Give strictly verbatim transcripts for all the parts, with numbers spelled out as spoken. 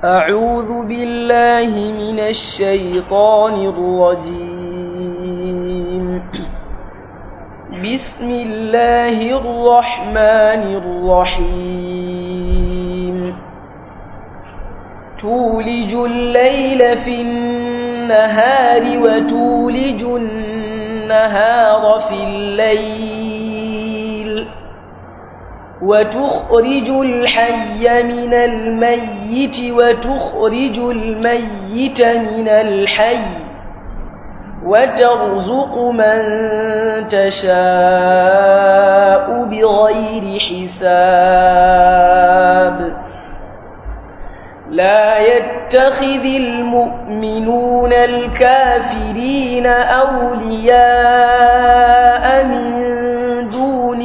أعوذ بالله من الشيطان الرجيم بسم الله الرحمن الرحيم تولج الليل في النهار وتولج النهار في الليل وتخرج الحي من الميت وتخرج الميت من الحي وترزق من تشاء بغير حساب لا يتخذ المؤمنون الكافرين أولياء من دون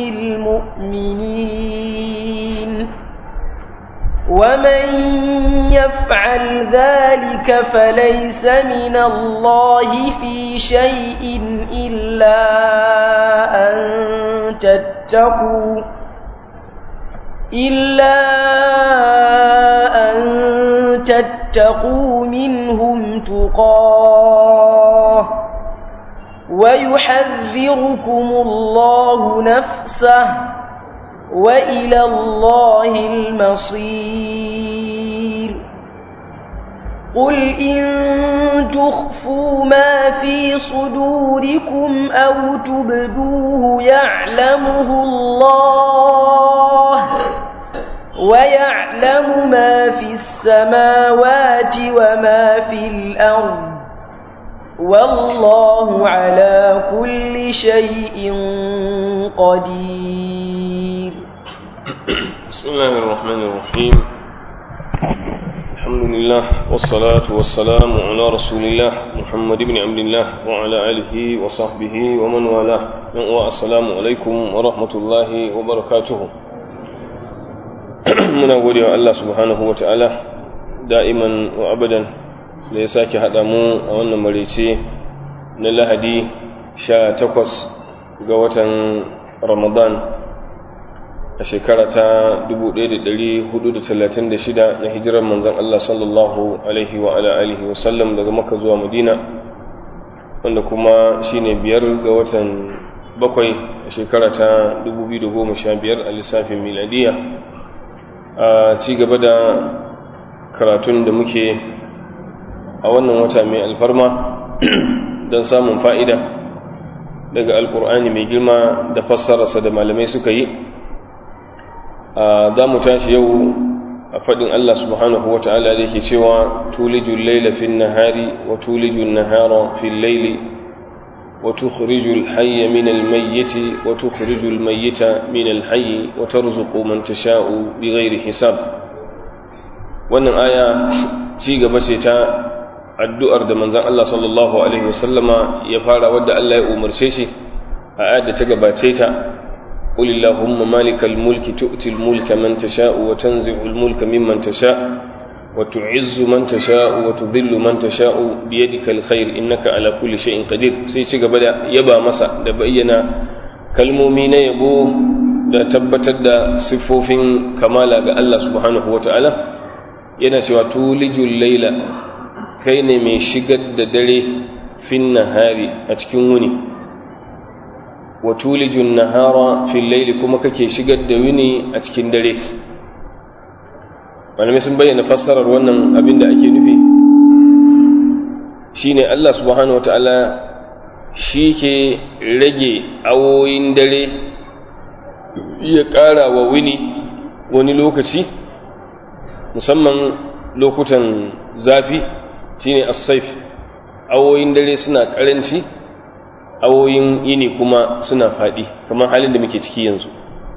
المؤمنين ومن يفعل ذلك فليس من الله في شيء إلا أن تتقوا إلا أن تتقوا منهم تقاه ويحذركم الله نفسه وإلى الله المصير قل إن تخفوا ما في صدوركم أو تبدوه يعلمه الله ويعلم ما في السماوات وما في الأرض والله على كل شيء قدير. بسم الله الرحمن الرحيم. الحمد لله والصلاة والسلام على رسول الله محمد بن عبد الله وعلى آله وصحبه ومن والاه. والسلام عليكم ورحمة الله وبركاته. muna gode wa Allah subhanahu wa ta'ala da'iman wa abadan da ya sake haɗa mu a wannan maraice na lahadi sha takwas ga watan ramadan a shekara ta dubu ɗaya da ɗari hudu da talatin da shida na hijirar manzan Allah sallallahu alaihi wa ala alihi wa sallam daga Makka zuwa Madina, wanda kuma shine biyar ga watan bakwai a shekara ta dubu biyu da goma sha biyar a lissafin miladiya. A ci gaba da karatun da muke a wannan wata mai alfarma don samun fa'ida daga alkur'ani mai girma da fassararsa da malamai suka yi. Za mu tashi yau a faɗin Allah subhanahu wa ta'ala da yake cewa tulijul laila fin nahari wa tulijul nahara fil laili وتخرج الحي من الميت وتخرج الميت من الحي وترزق من تشاء بغير حساب. wannan aya ci gaba ce ta addu'ar da manzon Allah sallallahu alaihi wasallama ya fara wadda Allah ya umarce shi a ayar da ta gabace ta qul illahumma malikal mulki tu'til mulka man tasha'u wa tanzi'ul mulka mimman tasha'u وتعز من تشاء وتذل من تشاء بيدك الخير إنك على كل شيء قدير. sai ci gaba da yaba masa da bayyana kalmomi na yabo da tabbatar da siffofin kamala ga Allah subhanahu wata'ala. yana cewa tulijul laila, kai ne mai shigar da dare fin nahari a cikin wuni, wa tulijul nahara fil laili, kuma kake shigar da wuni a cikin dare. malamai sun bayyana fassarar wannan abin da ake nufi shine Allah subhanahu wataala shi ke rage awoyin dare ya ƙara wa wuni wani lokaci, musamman lokutan zafi shine as-saif. awoyin dare suna ƙaranci, awoyin yini kuma suna faɗi, kamar halin da muke ciki yanzu.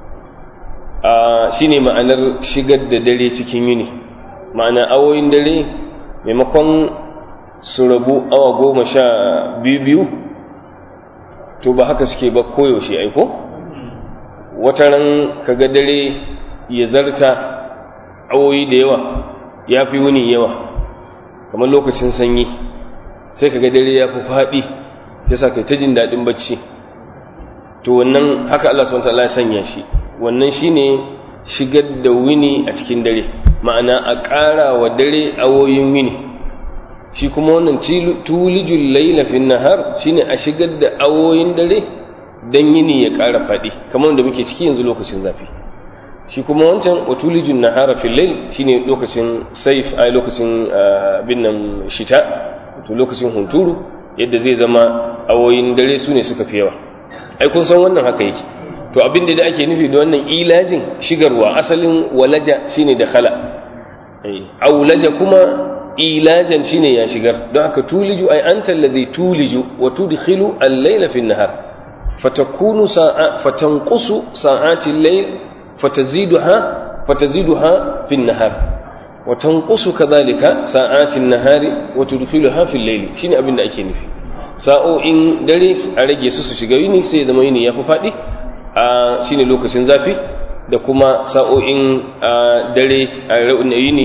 shi ne ma'anar shigar da dare cikin yini, ma'ana awoyin dare maimakon su rabu awa goma sha biyu biyu to ba haka suke ba koyaushe aiko. wataran kaga dare ya zarta awoyi da yawa, ya fi wuni yawa, kamar lokacin sanyi sai kaga dare ya fi faɗi, ya sa kai ta jin daɗin bacci. to wannan haka Allah subhanahu wa ta'ala ya sanya shi. wannan shine shigar da wuni a cikin dare, ma'ana a ƙara wa dare awoyin wuni. Shi kuma wannan tulijul laila fin nahar shine a shigar da awoyin dare dan yini ya ƙara faɗi, kamar da muke ciki yanzu lokacin zafi. Shi kuma wancan wa tulijul nahara fil layl shine lokacin saif, ai lokacin binnan shita, to lokacin hunturu, yadda zai zama awoyin dare su ne suka fi yawa. Ai kun san wannan haka yake. To abin da ake nufi da wannan ilajin shigarwa, asalin walaja shine da khala, aulaja kuma ilajan shine ya shigar. Don haka tuliju ai anta alladhi tuliju wa tudkhilu al-layla fi an-nahar fatakunu sa'a fatanqusu sa'ati al-layl fataziduha fataziduha fi an-nahar wa tanqusu kadhalika sa'ati an-nahari wa tudkhiluha fi al-layl. Shine abin da ake nufi. Sa'o'in dare a rage su su shiga yini sai zama yini ya fi fadi, a shine lokacin zafi, da kuma sa'o'in dare a yini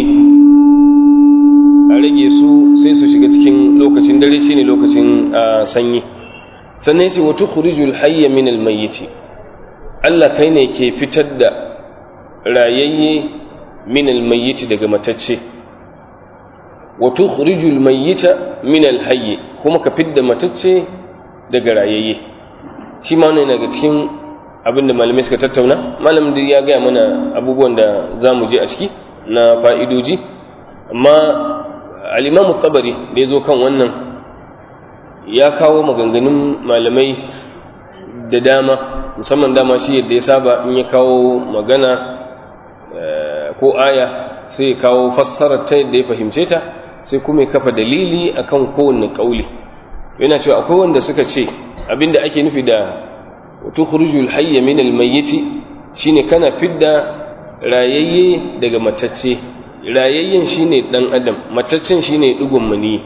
a rage su sai su shiga cikin lokacin dare, shine lokacin sanyi. Sannan sai wata khurijul hayya min almayyit, Allah kai ne ke fitar da rayayye min almayyit daga matacce, wa tukhrijul mayyita min alhayy, kuma ka fidda matacce daga rayayye. Shi ma wannan daga cikin abinda malamai suka tattauna. Malamin da ya gaya mana abubuwan da za mu je a ciki na fa'idoji, amma al'imamu tabari da ya zo kan wannan ya kawo maganganun malamai da dama, musamman dama shi yadda ya saba in ya kawo magana ko aya sai ya kawo fassarar ta yadda ya fahimce ta, sai kuma ya kafa dalili akan kowanne kauli. Yana cewa akwai wanda suka ce abinda ake nufi da tukhrijul hayya min almayyit shine kana fidda rayayye daga matacce. Rayayyen shine dan adam, mataccen shine dugun mani.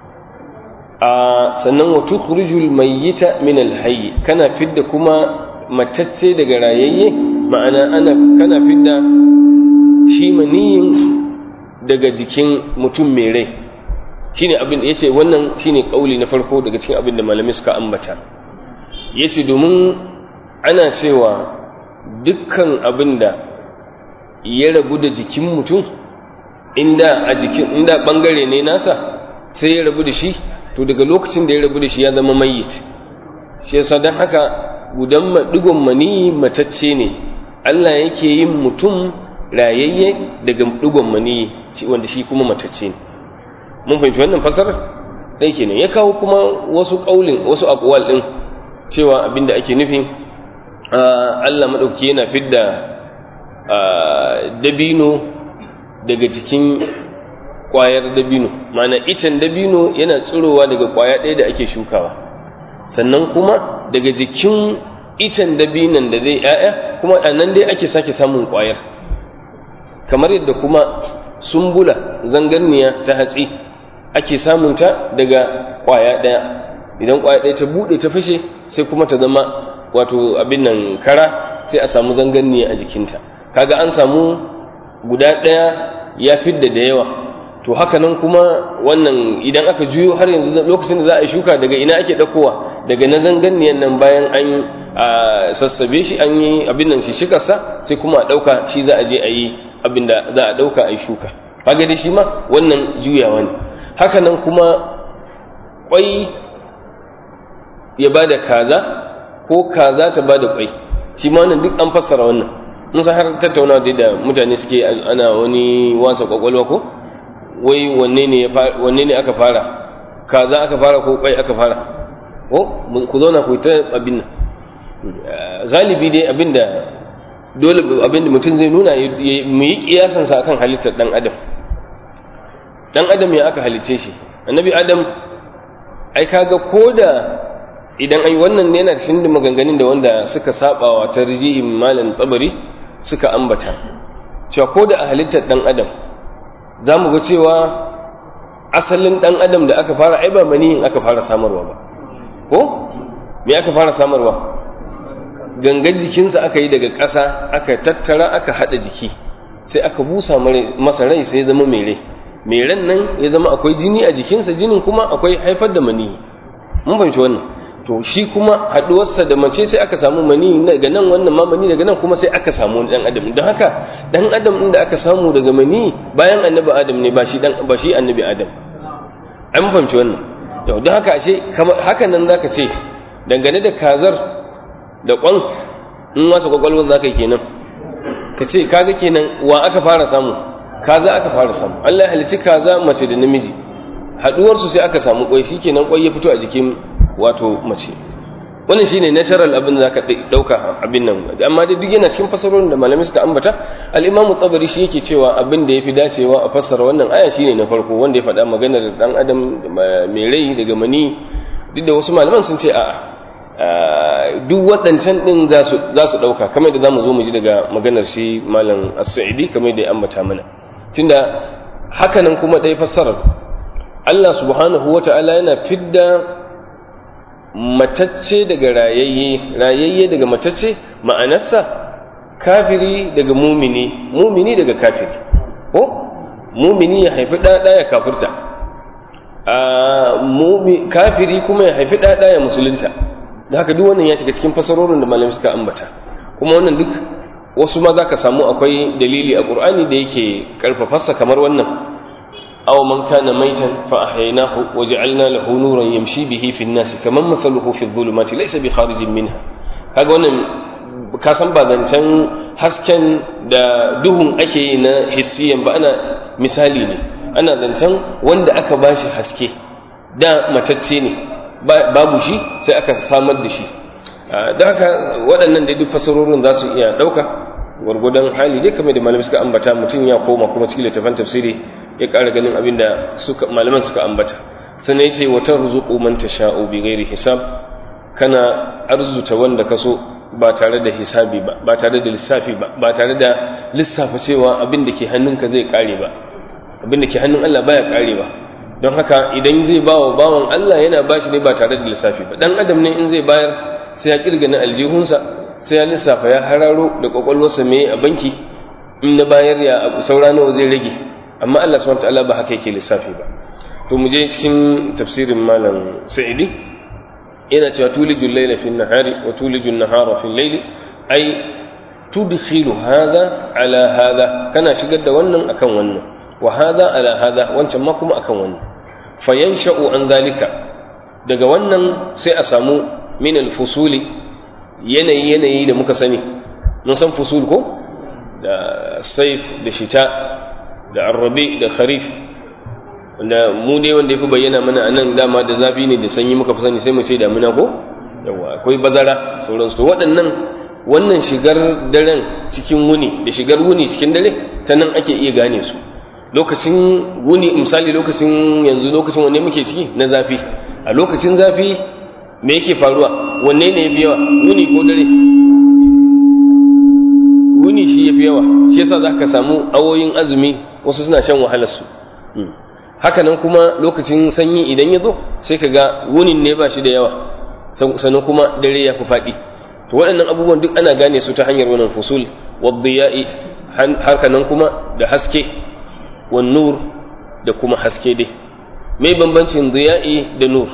a sannan wa tukhrijul mayyita min alhayy, kana fidda kuma matacce daga rayayye, ma'ana ana kana fidda shi maniyin daga jikin mutum mai rai. Shine abin da yace wannan shine kauli na farko daga cikin abin da malamai suka ambata. Yace domin ana cewa dukkan abin da ya rabu da jikin mutum, inda a jikin inda bangare ne nasa sai ya rabu da shi, to daga lokacin da ya rabu da shi ya zama mayyit. Shi yasa dan haka gudan digon mani matacce ne, Allah yake yin mutum rayayye daga digon mani wanda shi kuma matacce ne. Mun fahimci wannan fasarar dai kenan. Ya kawo kuma wasu kaulin, wasu aqwal din cewa abinda ake nufi Allah madauki yana fidda dabino daga cikin kwayar dabino, ma'ana icen dabino yana tsirowa daga kwaya ɗaya da ake shukawa, sannan kuma daga jikin icen dabinon da zai yaya kuma anan dai ake sake samun kwayar. Kamar yadda kuma sumbula, zangarniya ta hatsi, ake samunta daga kwaya ɗaya. Idan kwaya ɗaya ta buɗe ta fashe sai kuma ta zama wato abin nan kara, sai a samu zangarniya a jikinta. Kaga an samu guda ɗaya ya fidda da yawa. To haka nan kuma wannan idan aka juyo har yanzu lokacin da za a shuka, daga ina ake ɗaukowa? Daga na zangarniyan nan bayan an sassabe shi, an yi abin nan shi shikarsa, sai kuma a ɗauka shi za a je a yi abin da za a ɗauka a yi shuka. Kaga dai shi ma wannan juyawa ne. Haka nan kuma ƙwai ya ba da kaza, ko kaza ta ba da ƙwai, shi ma wannan duk an fassara wannan. Mun san har tattauna da mutane suke ana wani wasa kwakwalwa ko wai wanne ne wanne ne aka fara, kaza aka fara ko ƙwai aka fara? Ko ku zauna ku ta abin nan. Galibi dai abinda dole abinda mutum zai nuna mu yi kiyasan sa akan halittar dan adam. Dan adam ya aka halice shi? Annabi Adam ai kaga koda idan ai wannan ne yana cikin maganganun da wanda suka sabawa tarjihin malam Tabari suka ambata cewa koda a halittar dan adam zamu ga cewa asalin dan adam da aka fara ai ba maniyin aka fara samarwa ba, ko me aka fara samarwa? Gangan jikinsa aka yi daga ƙasa, aka tattara aka hada jiki, sai aka busa masa rai sai ya zama mai rai. Mai ran nan ya zama akwai jini a jikinsa, jinin kuma akwai haifar da maniyi. Mun fahimci wannan. To to shi kuma haduwarsa da mace sai aka samu mani daga nan, wannan ma mani daga nan, kuma sai aka samu dan adam. don haka dan adam din da aka samu daga mani bayan annabi adam ne, ba shi dan ba shi annabi adam. an fahimci wannan yau. don haka ashe haka nan zaka ce dangane da kazar da kwan, in wasa kwakwalwar zaka yi kenan ka ce kaga kenan wa aka fara samu? kaza aka fara samu. Allah ya halicci kaza mace da namiji, haduwar su sai aka samu kwai, shikenan kwai ya fito a jikin wato mace. wannan shine natural abin da zaka dauka abin nan. amma dai duk yana cikin fasarorin da malamai suka ambata. al-Imam Tabari shi yake cewa abin da yafi dacewa a fassara wannan aya shine na farko, wanda ya faɗa maganar dan adam mai rai daga mani. duk da wasu malaman sun ce a'a, duk waɗancan din za su za su dauka, kamar da zamu zo mu ji daga maganar shi malam As-Sa'idi kamar da ya ambata mana. tunda haka nan kuma dai fassarar Allah subhanahu wata'ala yana fidda matacce daga rayayye, rayayye daga matacce, ma'anarsa kafiri daga mumini, mumini daga kafiri. ko mumini ya haifi ɗaɗa ya kafirta, a kafiri kuma ya haifi ɗaɗa ya musulunta. da haka duk wannan ya shiga cikin fasarorin da malamai suka ambata. kuma wannan duk wasu ma za ka samu akwai dalili a ƙur'ani da yake ƙarfafarsa, kamar wannan aw man kana maitan fa ahyaynahu wa ja'alna lahu nuran yamshi bihi fi an-nas kaman mathaluhu fi adh-dhulumati laysa bi kharijin minha. kaga wannan ka san ba zancen hasken da duhun ake yi na hissiyan ba, ana misali ne, ana zancen wanda aka bashi haske da matacce ne, babu shi sai aka samar da shi. da haka waɗannan da duk fasarorin za su iya ɗauka gwargwadon hali dai, kamar da malamai suka ambata. mutum ya koma kuma cikin littafin tafsiri ya ƙara ganin abin da malaman suka ambata. sannan ya ce wata ruzuku man tasha'u bi ghairi hisab, kana arzuta wanda ka so ba tare da hisabi ba, ba tare da lissafi ba, ba tare da lissafa cewa abin da ke hannunka zai ƙare ba. abin da ke hannun Allah baya ƙare ba. don haka idan zai bawa bawan Allah yana bashi ne ba tare da lissafi ba. dan adam ne in zai bayar sai ya kirga na aljihunsa, sai ya lissafa, ya hararo da kwakwalwarsa me a banki, in na bayar ya saura nawa zai rage. amma Allah subhanahu wataala ba haka yake lissafi ba. to mu je cikin tafsirin malam Sa'idi, yana cewa tulijul layla fi an-nahari wa tulijul nahara fi al-layli, ay tudkhilu hadha ala hadha, kana shigar da wannan akan wannan, wa hadha ala hadha, wancan ma kuma akan wannan. fayansha'u an zalika, daga wannan sai a samu min al-fusuli, yanayi yanayi da muka sani. mun san fusul ko, da saif da shita da arrabi da kharif, wanda mu dai wanda yafi bayyana mana anan dama da zafi ne da sanyi muka fi sani, sai mu ce damuna ko yawa, akwai bazara sauransu. to waɗannan wannan shigar daren cikin wuni da shigar wuni cikin dare, ta nan ake iya gane su. lokacin wuni misali, lokacin yanzu lokacin wanne muke ciki na zafi, a lokacin zafi me yake faruwa? wanne ne yafi yawa, wuni ko dare? wuni shi yafi yawa, shi yasa zaka samu awoyin azumi wasu suna shan wahalar su. haka nan kuma lokacin sanyi idan ya zo sai ka ga wunin ne ba shi da yawa, sannan kuma dare ya fi faɗi. to waɗannan abubuwan duk ana gane su ta hanyar wannan fusul waddiya'i, haka nan kuma da haske, wan nur da kuma haske dai. mai bambancin diya'i da nur?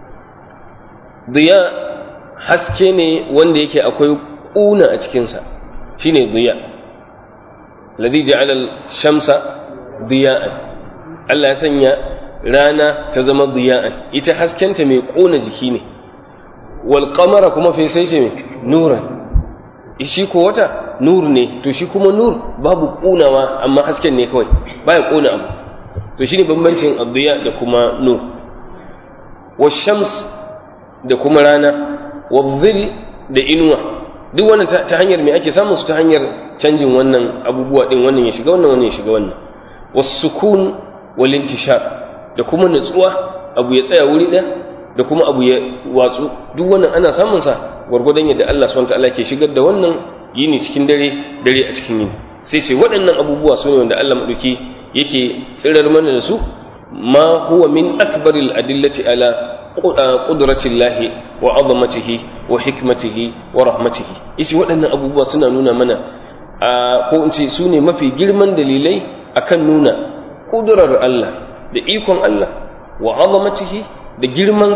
diya haske ne wanda yake akwai ƙuna a cikinsa, shine diya. ladhi ja'ala al-shamsa diya'an, Allah ya sanya rana ta zama diya'an, ita haskenta mai ƙona jiki ne. wal qamara kuma fa sai ce nuran, shi ko wata nur ne, to shi kuma nur babu ƙunawa, amma hasken ne kawai, baya ƙona abu. to shine bambancin ad-diya da kuma nur. wash-shams da kuma rana, wadh-dhill da inuwa, duk wannan ta hanyar me ake samun su? ta hanyar canjin wannan abubuwa din, wannan ya shiga wannan, wannan ya shiga wannan. was-sukun wal-intishar, da kuma nutsuwa, abu ya tsaya wuri ɗaya, da kuma abu ya watsu, duk wannan ana samun sa gwargwadon yadda Allah subhanahu wataala ke shigar da wannan yini cikin dare, dare a cikin yini. sai ce waɗannan abubuwa su ne wanda Allah madauki yake tsirar mana da su. ma huwa min akbaril adillati ala qudratillahi wa azamatihi wa hikmatihi wa rahmatihi. yace waɗannan abubuwa suna nuna mana, ko in ce su ne mafi girman dalilai akan nuna kudurar Allah da ikon Allah, wa azamatihi da girmansa,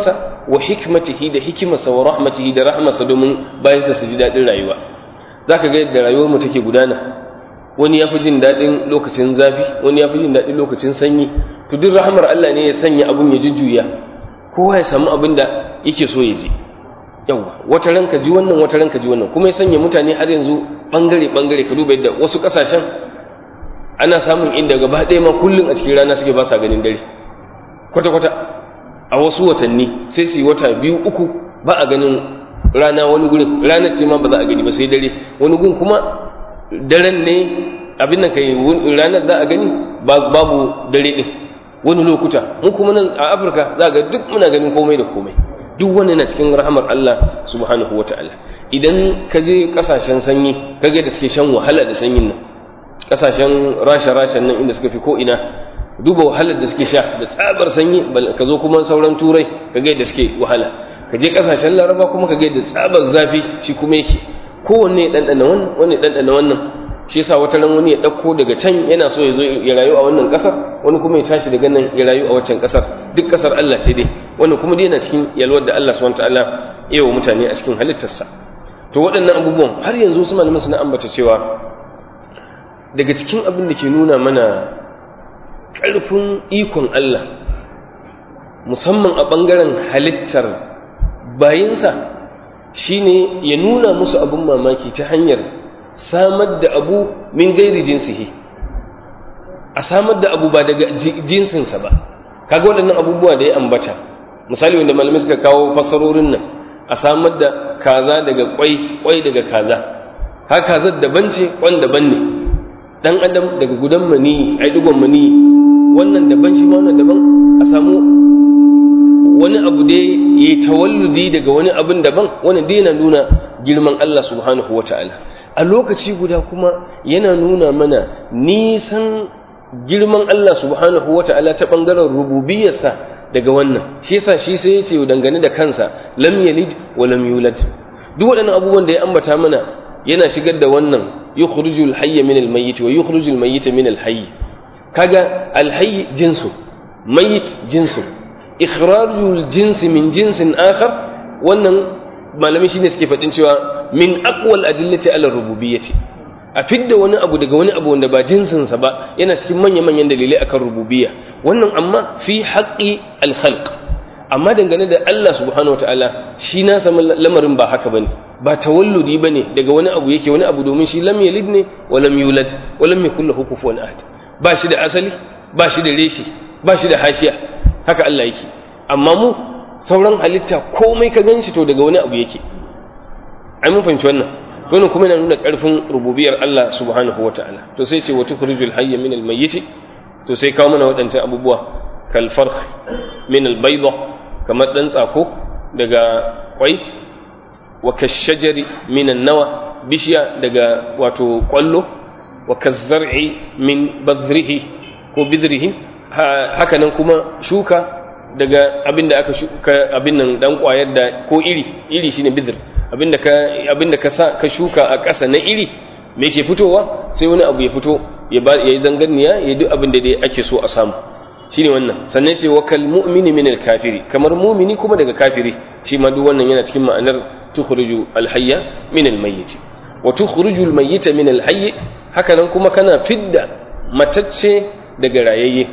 wa hikmatihi da hikimarsa wa rahmatihi da rahmarsa domin bayansa su ji daɗin rayuwa. Zaka ga yadda rayuwar mu take gudana, wani ya fi jin daɗin lokacin zafi, wani ya fi jin daɗin lokacin sanyi. To duk rahmar Allah ne ya sanya abun ya jujjuya, kowa ya samu abin da yake so ya ji. Yawa wata ranka ji wannan, wata ranka ji wannan, kuma ya sanya mutane har yanzu bangare bangare. Ka duba yadda wasu kasashen ana samun inda gaba ɗaya ma kullum a cikin rana suke ba sa ganin dare kwata kwata. A wasu watanni sai su yi wata biyu uku ba a ganin rana, wani gurin ranar ce ma ba za a gani ba sai dare, wani gun kuma daren ne abin nan kai ranar za a gani babu dare din wani lokuta. Mu kuma nan a Afirka za ga duk muna ganin komai da komai. Duk wani na cikin rahamar Allah subhanahu wata'ala. Idan ka je kasashen sanyi kage da suke shan wahala da sanyin nan, kasashen rasha-rashan nan inda suka fi ko ina, duba wahalar da suke sha da tsabar sanyi. Ka zo kuma sauran turai kage da suke wahala, ka je kasashen laraba kuma kage da tsabar zafi shi kuma yake. Kowanne ɗanɗana wannan, wani ɗanɗana wannan. Shi yasa wata ran wani ya ɗauko daga can yana so ya zo ya rayu a wannan ƙasar, wani kuma ya tashi daga nan ya rayu a waccan ƙasar. Duk ƙasar Allah ce dai, wannan kuma dai yana cikin yalwar da Allah subhanahu wataala ya wa mutane a cikin halittarsa. To waɗannan abubuwan har yanzu su malaman suna ambata cewa daga cikin abin da ke nuna mana ƙarfin ikon Allah musamman a ɓangaren halittar bayinsa shine ya nuna musu abin mamaki ta hanyar samar da abu min gairi jinsihi, a samar da abu ba daga jinsinsa ba. Kaga waɗannan abubuwa da ya ambata, misali wanda malamai suka kawo fasarorin nan, a samar da kaza daga kwai, kwai daga kaza. Ha kazar daban ce, kwan daban ne. Dan adam daga gudan mani, ai dugon mani, wannan daban shi ma wannan daban. A samu wani abu da ya tawalludi daga wani abin daban, wannan dai yana nuna girman Allah subhanahu wata'ala. A lokaci guda kuma yana nuna mana nisan girman Allah subhanahu wata'ala ta bangaren rububiyarsa daga wannan. Shi yasa shi sai yace dangane da kansa lam yalid wa lam yulad. Duk waɗannan abubuwan da ya ambata mana yana shigar da wannan yukhrijul hayya min al-mayyit wa yukhrijul mayyita min al-hayy. Kaga al-hayy jinsu, mayyit jinsu. Ikhrajul jinsi min jinsin akhar, wannan malami shine suke fadin cewa min aqwal adillati ala rububiyyati. A fidda wani abu daga wani abu wanda ba jinsinsa ba yana cikin manya-manyan dalilai akan rububiyya. Wannan amma fi haqqi al-khalq. Amma dangane da Allah subhanahu wataala shi na san lamarin ba haka bane, ba tawalludi bane daga wani abu yake wani abu, domin shi lam yalid ne wa lam yulad wa lam yakul lahu kufuwan ahad. Ba shi da asali, ba shi da reshi, ba shi da hashiya. Haka Allah yake. Amma mu sauran halitta komai ka ganshi to daga wani abu yake. Ai mun fahimci wannan. Wannan kuma yana nuna ƙarfin rububiyar Allah subhanahu wata'ala. To sai ce wa tukhrijul hayya min al-mayyit, to sai kawo mana waɗancan abubuwa kal farkh min al-bayda, kamar dan tsako daga kwai, wa kashajari min an-nawa, bishiya daga wato kwallo, wa kazzar'i min badrihi ko bidrihi, haka nan kuma shuka daga abinda aka shuka, abin nan dan kwayar da ko iri, iri shine bidr. abinda ka abinda ka sa ka shuka a ƙasa na iri, me ke fitowa sai wani abu ya fito ya ba yayi zangarniya ya duk abinda dai ake so a samu, shine wannan. Sannan sai wakal mu'mini min al-kafiri, kamar mu'mini kuma daga kafiri, shi ma duk wannan yana cikin ma'anar tukhriju al-hayya min al-mayyit wa tukhriju al-mayyita min al-hayy. Haka nan kuma kana fidda matacce daga rayayye,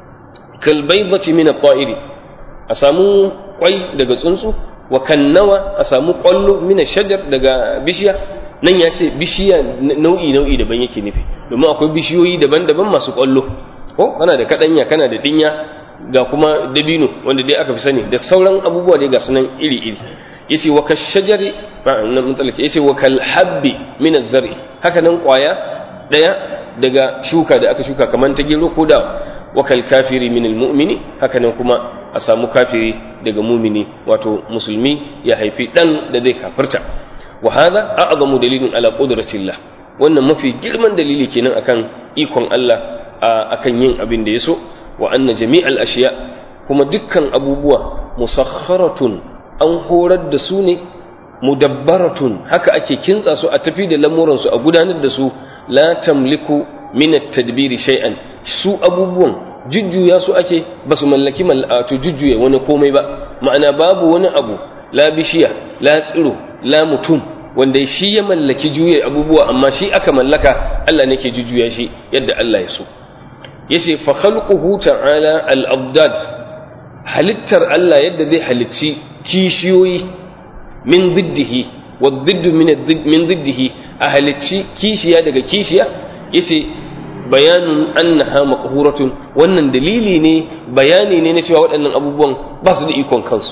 kal baydati min at-ta'iri, a samu kwai daga tsuntsu, wa kannawa a samu kwallo mina shajar daga bishiya. Nan ya ce bishiya nau'i nau'i daban yake nufi, domin akwai bishiyoyi daban-daban masu kwallo, ko kana da kadanya, kana da dinya, ga kuma dabino wanda dai aka fi sani, da sauran abubuwa dai ga sunan iri-iri. Yace wa kashajari nan mutalaka, yace wa kal habbi min az-zar'i, haka nan kwaya daya daga shuka da aka shuka kamar ta gero ko dawa. Wa kal kafiri min al-mu'mini, haka nan kuma a samu kafiri daga mumini, wato musulmi ya haifi dan da zai kafirta. Wa hada a'zamu dalilin ala qudratillah, wannan mafi girman dalili kenan akan ikon Allah akan yin abin da yaso. Wa anna jami'al ashiya, kuma dukkan abubuwa musakharatun, an horar da su ne, mudabbaratun, haka ake kintsa su a tafi da lamuran su a gudanar da su. La tamliku min at-tadbiri shay'an, su abubuwan jujjuya su ake ba su mallaki to jujjuya wani komai ba, ma'ana babu wani abu la bishiya la tsiro la mutum wanda shi ya mallaki juya abubuwa amma shi aka mallaka, Allah ne ke jujjuya shi yadda Allah ya so. yace fa khalquhu ta'ala al-abdad, halittar Allah yadda zai halicci kishiyoyi min diddihi wa diddu min min diddihi, a halicci kishiya daga kishiya, yace bayanun annaha maqhuratun, wannan dalili ne bayani ne na cewa waɗannan abubuwan ba su da ikon kansu.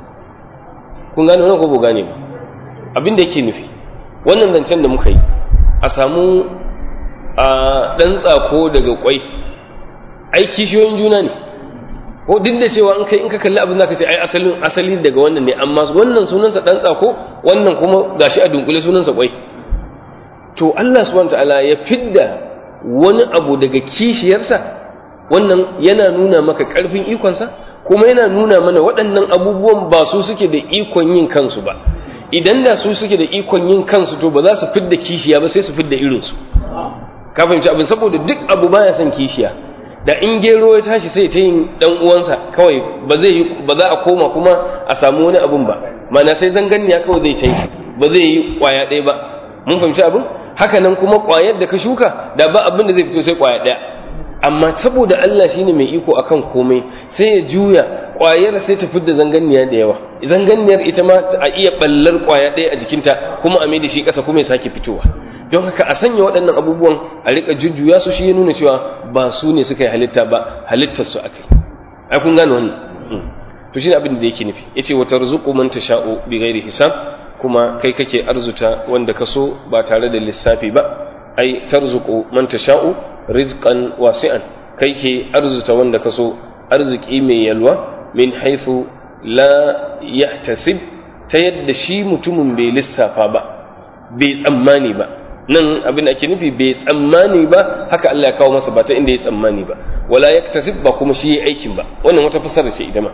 kun gane wannan ko ba gane ba? Abin da yake nufi wannan zancen da muka yi, a samu a dan tsako daga kwai, ai kishiyoyin juna ne, ko duk da cewa in kai in ka kalli abin zaka ce ai asalin asali daga wannan ne, amma wannan sunansa dan tsako, wannan kuma gashi a dunkule sunansa kwai. To Allah subhanahu wataala ya fidda wani abu daga kishiyarsa, wannan yana nuna maka karfin ikonsa, kuma yana nuna mana waɗannan abubuwan ba su suke da ikon yin kansu ba. Idan da su suke da ikon yin kansu to ba za su fidda kishiya ba, sai su fidda irinsu. Ka fahimci abin, saboda duk abu baya son kishiya. Da in gero ya tashi sai ta yin dan uwansa kawai, ba zai ba za a koma kuma a samu wani abun ba, mana sai zanganniya kawai zai ta yi, ba zai yi kwaya ɗaya ba. Mun fahimci abin? Haka nan kuma kwayar da ka shuka da ba abin da zai fito sai kwaya ɗaya, amma saboda Allah shine mai iko akan komai, sai ya juya kwayar sai ta fidda zanganniya da yawa, zanganniyar ita ma a iya ballar kwaya ɗaya a jikinta kuma a mai da shi ƙasa kuma ya sake fitowa. Don haka a sanya waɗannan abubuwan a riƙa jujjuya su, shi ya nuna cewa ba su ne suka yi halitta ba, halittar su aka yi. Ai kun gane wannan? To shine abin da yake nufi. Yace wa tarzuqu man tasha'u bighairi hisab, kuma kai kake arzuta wanda ka so ba tare da lissafi ba. Ai tarzuqu man tasha'u rizqan wasi'an, kai ke arzuta wanda ka so arziki mai yalwa, min haythu la yahtasib, ta yadda shi mutumin bai lissafa ba, bai tsammani ba. Nan abin da ake nufi bai tsammani ba, haka Allah ya kawo masa ba ta inda ya tsammani ba, wala yaktasib ba kuma shi yayi aikin ba. Wannan wata fasara ce ita ma.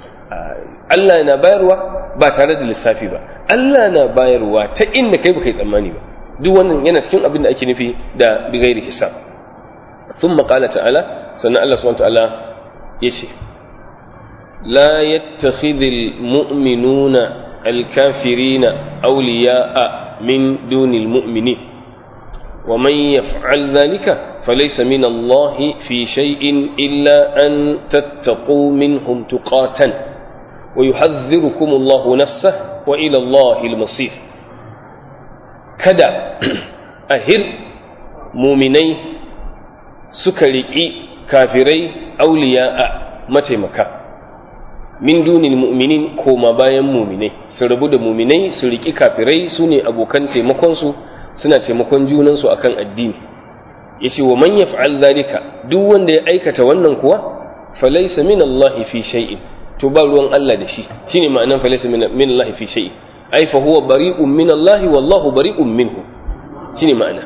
Allah na bayarwa ba tare da lissafi ba, Allah na bayarwa ta inda kai baka yi tsammani ba. Duk wannan yana cikin abin da ake nufi da bighairi hisab. Thumma qala ta'ala, sannan Allah subhanahu wa ta'ala yace la yattakhidhul mu'minuna al-kafirina awliya'a min dunil mu'minin ومن يفعل ذلك فليس من الله في شيء إلا أن تتقوا منهم تقاتا ويحذركم الله نفسه وإلى الله المصير. كدا أهر مؤمني سكري كافري أولياء متى مكة من دون المؤمنين كوما بايا مؤمني سربود مؤمني سرقي كافري سوني أبو كنتي مكونسو suna taimakon junansu akan addini. Yace wa man yaf'al dhalika, duk wanda ya aikata wannan kuwa falaysa min Allah fi shay'in, to ba ruwan Allah da shi. Shine ma'anar falaysa min Allah fi shay'in, ai fa huwa bari'un min Allah wallahu bari'un minhu. Shine ma'ana.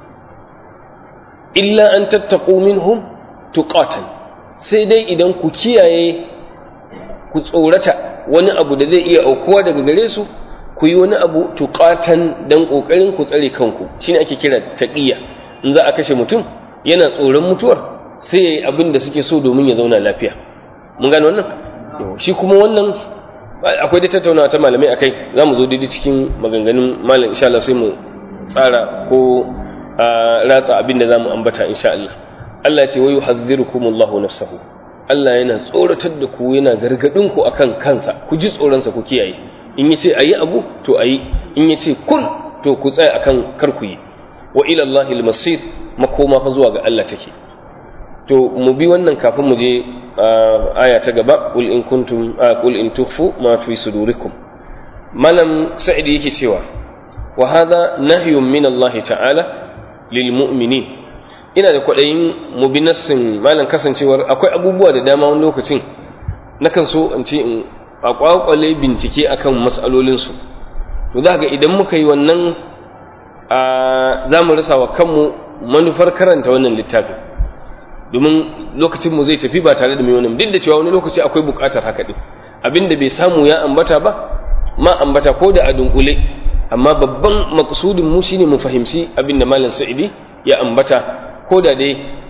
Illa an tattaqu minhum tuqatan, sai dai idan ku kiyaye, ku tsorata wani abu da zai iya aukuwa daga gare su, ku yi wani abu tuqatan dan kokarin ku tsare kanku. Shine ake kira taqiya. In za a kashe mutum yana tsoron mutuwar, sai yayi abin da suke so domin ya zauna lafiya. Mun gane wannan? Shi kuma wannan akwai da tattaunawa ta malamai akai, zamu zo daidai cikin maganganun malam insha Allah, sai mu tsara ko ratsa abin da zamu ambata insha Allah. Allah ya ce wa yuhadhdhirukumullahu nafsahu, Allah yana tsoratar da ku, yana gargadin ku akan kansa, ku ji tsoron sa, ku kiyaye. In yace ayi abu to ayi, in yace kun to ku tsaya akan kar ku yi. Wa ila Allahil masir, makoma fa zuwa ga Allah take. To mu bi wannan kafin mu je aya ta gaba, qul in kuntum qul in tukhfu ma fi sudurikum. Malam Sa'idi yake cewa wa hadha nahyun min Allah ta'ala lil mu'minin. Ina da kwadayin mu bi nassin malam, kasancewar akwai abubuwa da dama wani lokacin nakan so in ce in a kwakwale bincike akan matsalolinsu, to za ga idan muka yi wannan za mu rasa wa kanmu manufar karanta wannan littafin, domin lokacinmu zai tafi ba tare da mai wannan. Duk da cewa wani lokaci akwai bukatar haka din, abinda bai samu ya ambata ba ma ambata ko da a dunkule, amma babban maksudin mu shine mu fahimci abinda malam Sa'idi ya ambata, ko da dai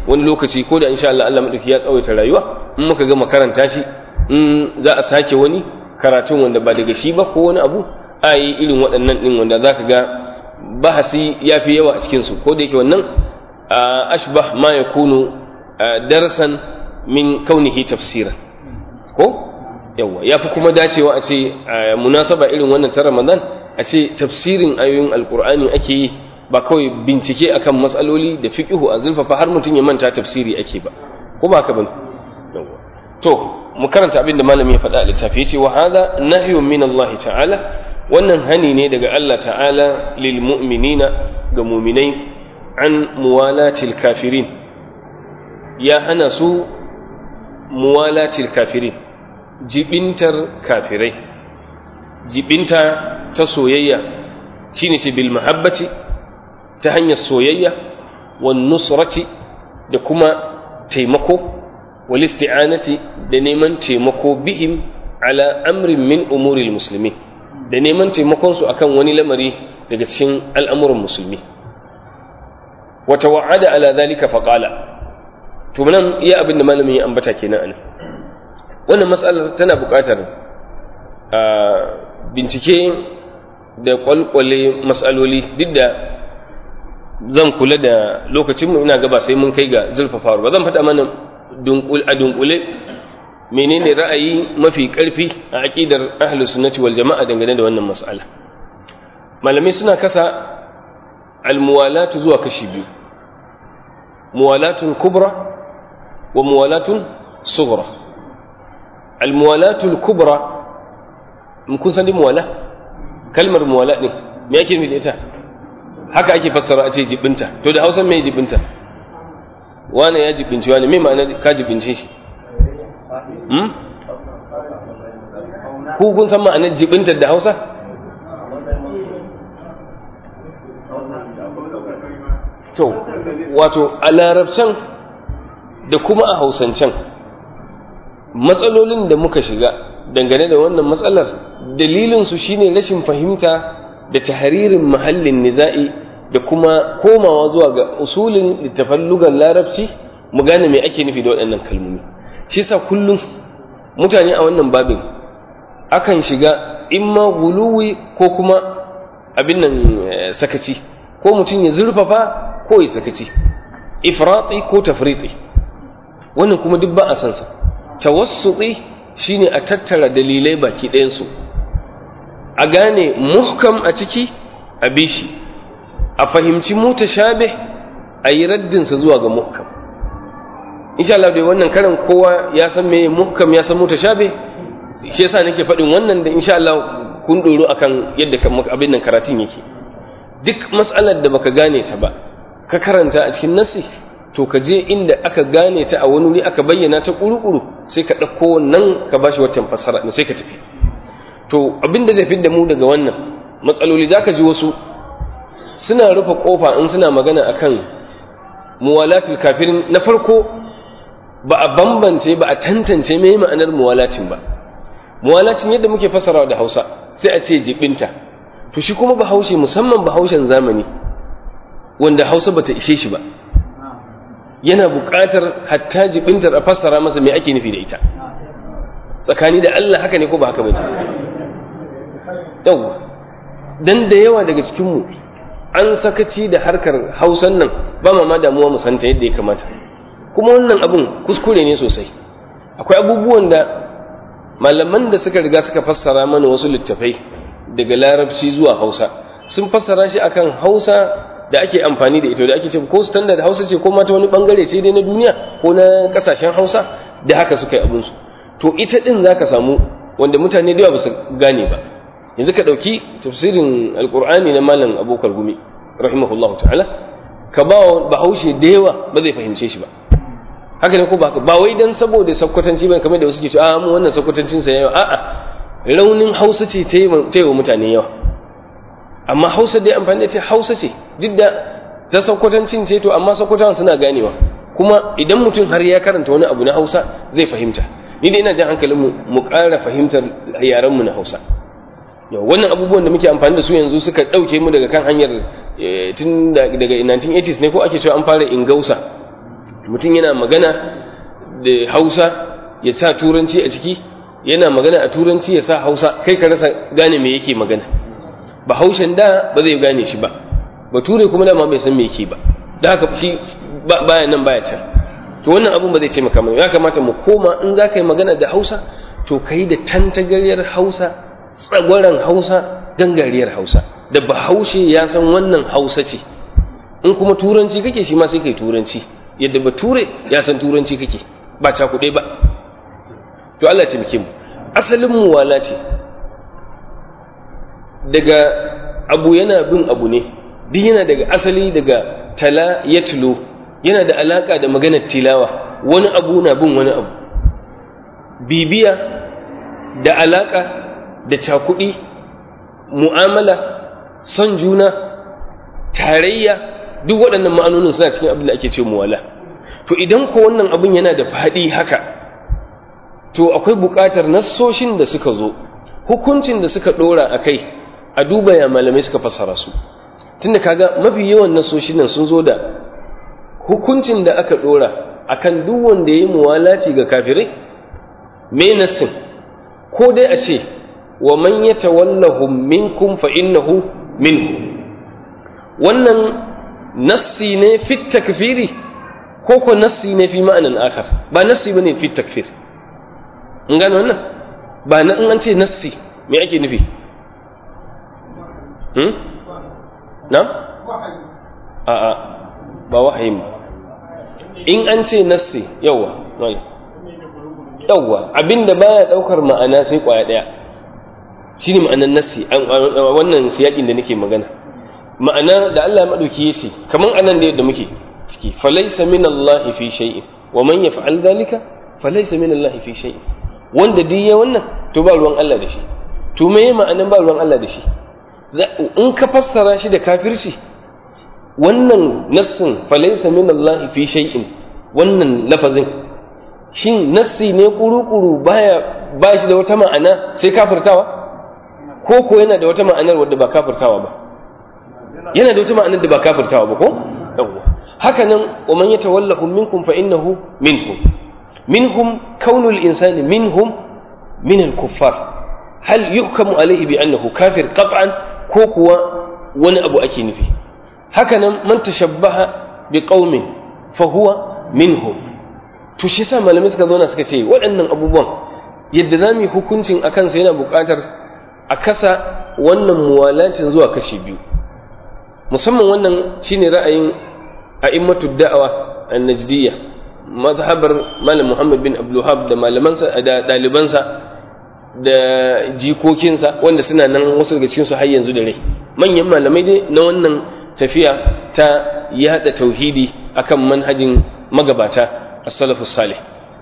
wani lokaci ko da insha Allah Allah madauki ya tsawaita rayuwa in muka gama karanta shi in za a sake wani karatun wanda ba daga shi ba ko wani abu a yi irin waɗannan ɗin wanda za ka ga bahasi ya fi yawa a cikinsu ko da yake wannan ashbah ma ya kunu darasan min kaunihi tafsira ko yawa ya fi kuma dacewa a ce munasaba irin wannan ta ramadan a ce tafsirin ayoyin alkur'ani ake yi ba kawai bincike akan matsaloli da fiqhu a zulfafa har mutum ya manta tafsiri ake ba ko ba haka bane yawa to mu karanta abin da malami ya faɗa a littafi yace wa hadha nahyun min Allah ta'ala wannan hani ne daga Allah ta'ala lil mu'minina ga mu'minai an muwalatil kafirin ya hana su muwalatil kafirin jibintar kafirai jibinta ta soyayya shine ce bil mahabbati ta hanyar soyayya wan nusrati da kuma taimako wal isti'anati da neman taimako bihim ala amrin min umuril muslimin da neman taimakon su akan wani lamari daga cikin al'amuran musulmi wa tawa'ada ala zalika faqala to nan iya abin da malamin ya ambata kenan anan wannan mas'alar tana buƙatar a bincike da kwalkwale mas'aloli duk da zan kula da lokacinmu ina gaba sai mun kai ga zulfafawar ba zan faɗa mana a dunkule menene ra'ayi mafi ƙarfi a aƙidar ahlus sunnati wal jama'a dangane da wannan mas'ala malamai suna kasa almuwalatu zuwa kashi biyu muwalatun kubra wa muwalatun sughra almuwalatul kubra mun kun san muwala kalmar muwala din me yake nufi da ita haka ake fassara a ce jibinta to da Hausa me jibinta wani ya jibinci wani me ma'ana ka jibince shi hmm ku kun san ma'anar jibinta da Hausa to wato a larabcan da kuma a hausancan matsalolin da muka shiga dangane da wannan matsalar dalilinsu shine rashin fahimta da tahririn mahallin niza'i da kuma komawa zuwa ga usulin littafan lugar larabci mu gane me ake nufi da waɗannan kalmomi shi yasa kullum mutane a wannan babin akan shiga imma guluwi ko kuma abin nan sakaci ko mutum ya zurfafa ko ya sakaci ifrati ko tafriti wannan kuma duk ba a san sa tawassuti shine a tattara dalilai baki ɗayan su a gane muhkam a ciki a bishi a fahimci mutashabih a yi raddinsa zuwa ga muhkam insha Allah dai wannan karan kowa ya san meye muhkam ya san mutashabih shi yasa nake faɗin wannan da insha Allah kun doro akan yadda abin nan karatun yake duk mas'alar da baka gane ta ba ka karanta a cikin nassi to ka je inda aka gane ta a wani wuri aka bayyana ta kuru-kuru sai ka ɗauko wannan ka bashi waccan fassara sai ka tafi to abinda zai fi da mu daga wannan matsaloli zaka ji wasu suna rufe kofa in suna magana akan muwalatul kafirin na farko ba a bambance ba a tantance me ma'anar muwalatin ba muwalatin yadda muke fassarawa da Hausa sai a ce jibinta to shi kuma Bahaushe musamman Bahaushen zamani wanda Hausa bata ishe shi ba yana buƙatar hatta jibintar a fassara masa me ake nufi da ita tsakani da Allah haka ne ko ba haka bane yau dan da yawa daga cikin mu an sakaci da harkar Hausan nan ba ma ma damuwa mu santa yadda ya kamata kuma wannan abun kuskure ne sosai akwai abubuwan da malaman da suka riga suka fassara mana wasu littafai daga larabci zuwa Hausa sun fassara shi akan Hausa da ake amfani da ita da ake ce ko standard Hausa ce ko mata wani bangare ce dai na duniya ko na kasashen Hausa da haka suka yi abun su to ita din zaka samu wanda mutane da yawa ba su gane ba yanzu ka dauki tafsirin alqur'ani na malam Abubakar Gumi rahimahullahu ta'ala ka ba Bahaushe da yawa ba zai fahimce shi ba haka ne ko ba ba wai dan saboda sakkwatanci ba kamar da wasu ke cewa a mu wannan sakkwatancin sa yawa a'a raunin Hausa ce ta yi wa mutane yawa amma Hausa dai amfani da ta Hausa ce duk da ta sakkwatancin ce to amma sakkwatawan suna ganewa kuma idan mutum har ya karanta wani abu na Hausa zai fahimta ni dai ina jan hankalin mu mu ƙara fahimtar yaran mu na Hausa yau wannan abubuwan da muke amfani da su yanzu suka dauke mu daga kan hanyar tun daga nineteen eighties ne ko ake cewa an fara ingausa mutum yana magana da Hausa ya sa turanci a ciki, yana magana a turanci ya sa Hausa, kai ka rasa gane me yake magana. Bahaushen da ba zai gane shi ba, bature kuma dama bai san me yake ba, da haka shi baya nan baya can. To wannan abun ba zai ce maka mana, ya kamata mu koma in za ka yi magana da Hausa to ka yi da tantagariyar Hausa, tsagwaron Hausa, gangariyar Hausa, da Bahaushe ya san wannan Hausa ce. In kuma turanci kake shi ma sai kai turanci, yadda bature ya san turanci kake, ba cakuɗe ba. To Allah ya taimake mu. Asalin muwala ce daga abu yana bin abu ne, duk yana daga asali daga tala ya tulo, yana da alaka da maganar tilawa, wani abu na bin wani abu. Bibiya da alaka da cakuɗi, mu'amala, son juna, tarayya, duk waɗannan ma'anonin suna cikin abin da ake ce muwala. To idan ko wannan abin yana da faɗi haka, to akwai buƙatar nassoshin da suka zo, hukuncin da suka ɗora a kai, a duba ya malamai suka fassara su. Tunda kaga mafi yawan nassoshin nan sun zo da hukuncin da aka ɗora akan duk wanda ya yi muwalaci ga kafirai, me nassin? Ko dai a ce wa man yatawallahum minkum fa innahu minhu. Wannan nassi ne fi takfiri ko ko nassi ne fi ma'anan akhar? Ba nassi bane fi takfir. In gano wannan? Ba na in an ce nassi me ake nufi? Hmm? Na? A'a, ba wahayin ba. In an ce nassi, yawa, wani. Yawa, abinda baya daukar ma'ana sai kwaya daya. Shine ma'anan nassi, wannan siyakin da nake magana. Ma'ana da Allah ya madauki yace, kaman anan da yadda muke ciki, falaysa minallahi fi shay'in, wa man yaf'al dhalika falaysa minallahi fi shay'in. Wanda duk ya wannan to ba ruwan Allah da shi. To me ma'anan ba ruwan Allah da shi? In ka fassara shi da kafirci, wannan nassin falaysa minallahi fi shay'in, wannan lafazin shin nassi ne kuru-kuru baya ba shi da wata ma'ana sai kafirtawa, ko ko yana da wata ma'anar wadda ba kafirtawa ba? Yana da wata ma'anar da ba kafirtawa ba ko? Yawwa. Haka nan wa man yatawallahum minkum fa innahu minhum. Minhum kaunul insani minhum min al-kuffar. Hal yuhkamu alayhi bi annahu kafir qat'an ko kuwa wani abu ake nufi? Haka nan man tashabbaha bi qaumin fa huwa minhum. To shi yasa malamai suka zauna suka ce waɗannan abubuwan yadda zamu yi hukuncin akan sa yana buƙatar a kasa wannan muwalatin zuwa kashi biyu. Musamman wannan shine ra'ayin a'immatud da'awa an-najdiyya, mazhabar Malam Muhammad bin Abdul Wahhab da malamansa da dalibansa da jikokinsa wanda suna nan wasu daga cikin su har yanzu da rai. Manyan malamai dai na wannan tafiya ta yada tauhidi akan manhajin magabata as-salafus salih.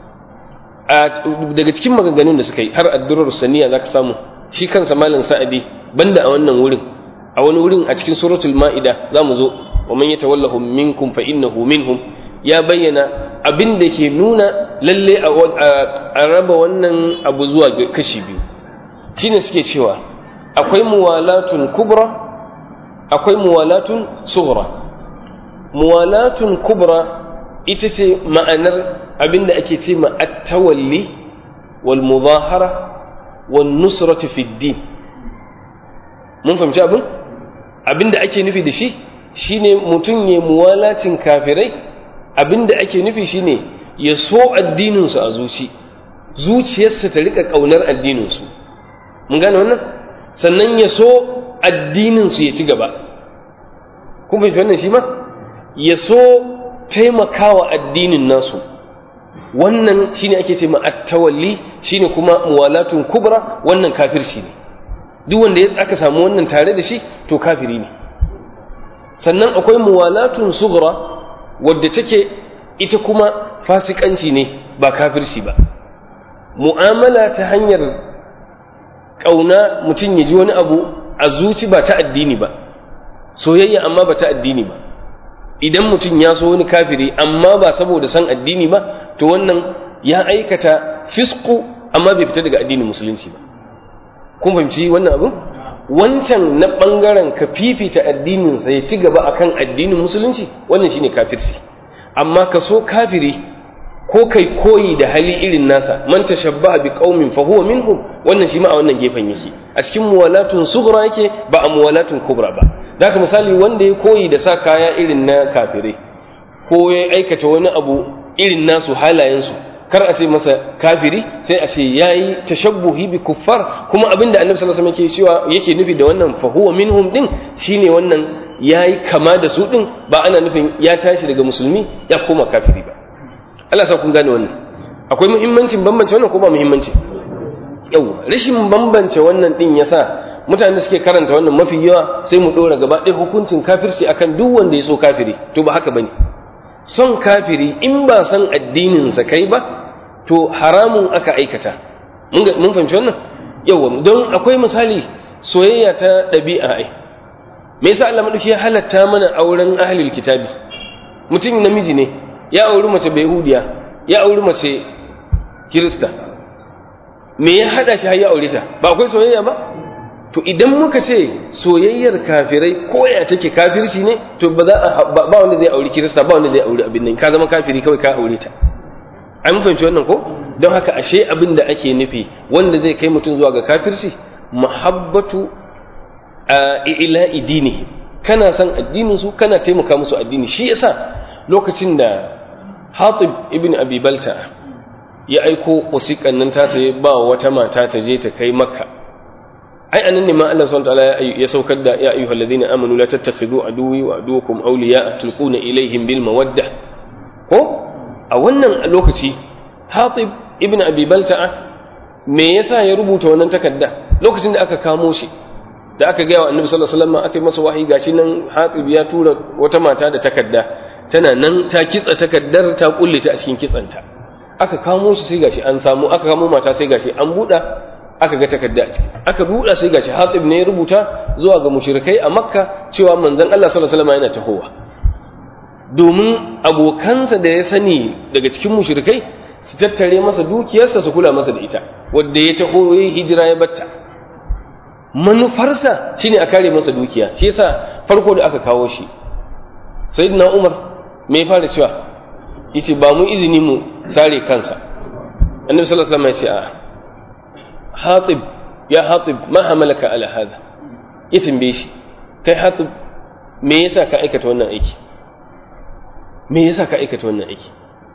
Daga cikin maganganun da suka yi har ad-durar saniya zaka samu shi kansa Malam Sa'adi banda a wannan wurin, a wani wurin a cikin suratul ma'ida zamu zo wa man yatawallahum minkum fa innahu minhum, ya bayyana abin da ke nuna lalle a raba wannan abu zuwa kashi biyu. Shine suke cewa akwai muwalatun kubra, akwai muwalatun sughra. Muwalatun kubra ita ce ma'anar abin da ake ce ma at-tawalli wal mudahara wan nusratu fi din. Mun fahimci abin? Abin da ake nufi da shi shine mutum ya muwalacin kafirai, abin da ake nufi shine ya so addininsu a zuci, zuciyarsa ta rika kaunar addininsu. Mun gane wannan? Sannan ya so addininsu ya ci gaba. Kun fahimci wannan shi ma? Ya so taimakawa addinin nasu. Wannan shine ake ce ma at-tawalli, shine kuma muwalatun kubra, wannan kafirci ne. Duk wanda ya aka samu wannan tare da shi to kafiri ne. Sannan akwai muwalatun sughra wadda take ita kuma fasikanci ne ba kafirci ba. Mu'amala ta hanyar kauna mutum ya ji wani abu a zuci ba ta addini ba, soyayya amma ba ta addini ba. Idan mutum ya so wani kafiri amma ba saboda san addini ba, to wannan ya aikata fisku amma bai fita daga addinin musulunci ba. Kun fahimci wannan abu? Wancan na ɓangaren ka fifita addininsa ya ci gaba akan addinin musulunci, wannan shine kafirci. amma ka so kafiri ko kai koyi da hali irin nasa man tashabbaha bi qaumin fa huwa minhum, wannan shi ma a wannan gefen yake, a cikin muwalatun sughra yake ba a muwalatun kubra ba. Da haka misali wanda ya koyi da sa kaya irin na kafirai ko ya aikata wani abu irin nasu halayensu, kar a ce masa kafiri, sai a ce yayi tashabbuhi bi kuffar. Kuma abinda annabi sallallahu alaihi wasallam yake cewa yake nufi da wannan fa huwa minhum din shine wannan yayi kama da su din, ba ana nufin ya tashi daga musulmi ya koma kafiri ba. Allah sa kun gane wannan. Akwai muhimmancin bambance wannan ko ba muhimmanci? Yau rashin bambance wannan din yasa mutane suke karanta wannan mafi yawa sai mu dora gaba ɗaya hukuncin kafirci akan duk wanda ya so kafiri. To ba haka bane. Son kafiri in ba san addinin sa kai ba to haramun aka aikata. Mun mun fahimci wannan? Yawa don akwai misali soyayya ta ɗabi'a ai. Me yasa Allah madauki ya halatta mana auren ahlul kitabi? Mutum namiji ne ya auri mace Yahudiya, ya auri mace Kirista. Me ya hada shi har ya aure ta? Ba akwai soyayya ba? To idan muka ce soyayyar kafirai ko ya take kafirci ne, to ba za ba wanda zai auri Kirista, ba wanda zai auri abin nan. Ka zama kafiri kawai ka aure ta. An fahimci wannan ko? Don haka ashe abin da ake nufi wanda zai kai mutum zuwa ga kafirci, muhabbatu a ila'i dini. Kana san addinin su, kana taimaka musu addini. Shi yasa lokacin da Hatib ibn Abi Balta ya aiko wasiƙan nan ta sai ba wata mata ta je ta kai Makka. Ai anan ne ma Allah subhanahu wa ta'ala ya saukar da ya ayyuhal ladina amanu la tattakhidhu aduwwi wa aduwwakum awliya'a tulquna ilayhim bil mawaddah. Ko a wannan lokaci Hatib ibn Abi Balta me yasa ya rubuta wannan takarda lokacin da aka kamo shi, da aka ga wa Annabi sallallahu alaihi wasallam aka yi masa wahayi gashi nan Hatib ya tura wata mata da takarda, tana nan ta kitsa takaddar ta kulle ta a cikin kitsanta. Aka kamo shi sai gashi an samu, aka kamo mata sai gashi an buɗa aka ga takarda a ciki, aka buɗa sai gashi Hatib ne ya rubuta zuwa ga mushrikai a Makka cewa manzon Allah sallallahu alaihi wasallam yana tahowa, domin abokansa da ya sani daga cikin mushrikai su tattare masa dukiyarsa su kula masa da ita, wanda ya taho ya hijira ya batta. Manufarsa shine a kare masa dukiya. Shi yasa farko da aka kawo shi sayyidina Umar me ya fara cewa yace ba mu izini mu sare kansa. Annabi sallallahu alaihi wasallam ya ce a Hatib ya Hatib ma hamalaka ala hada, ya tambaye shi kai Hatib me yasa ka aikata wannan aiki, me yasa ka aikata wannan aiki?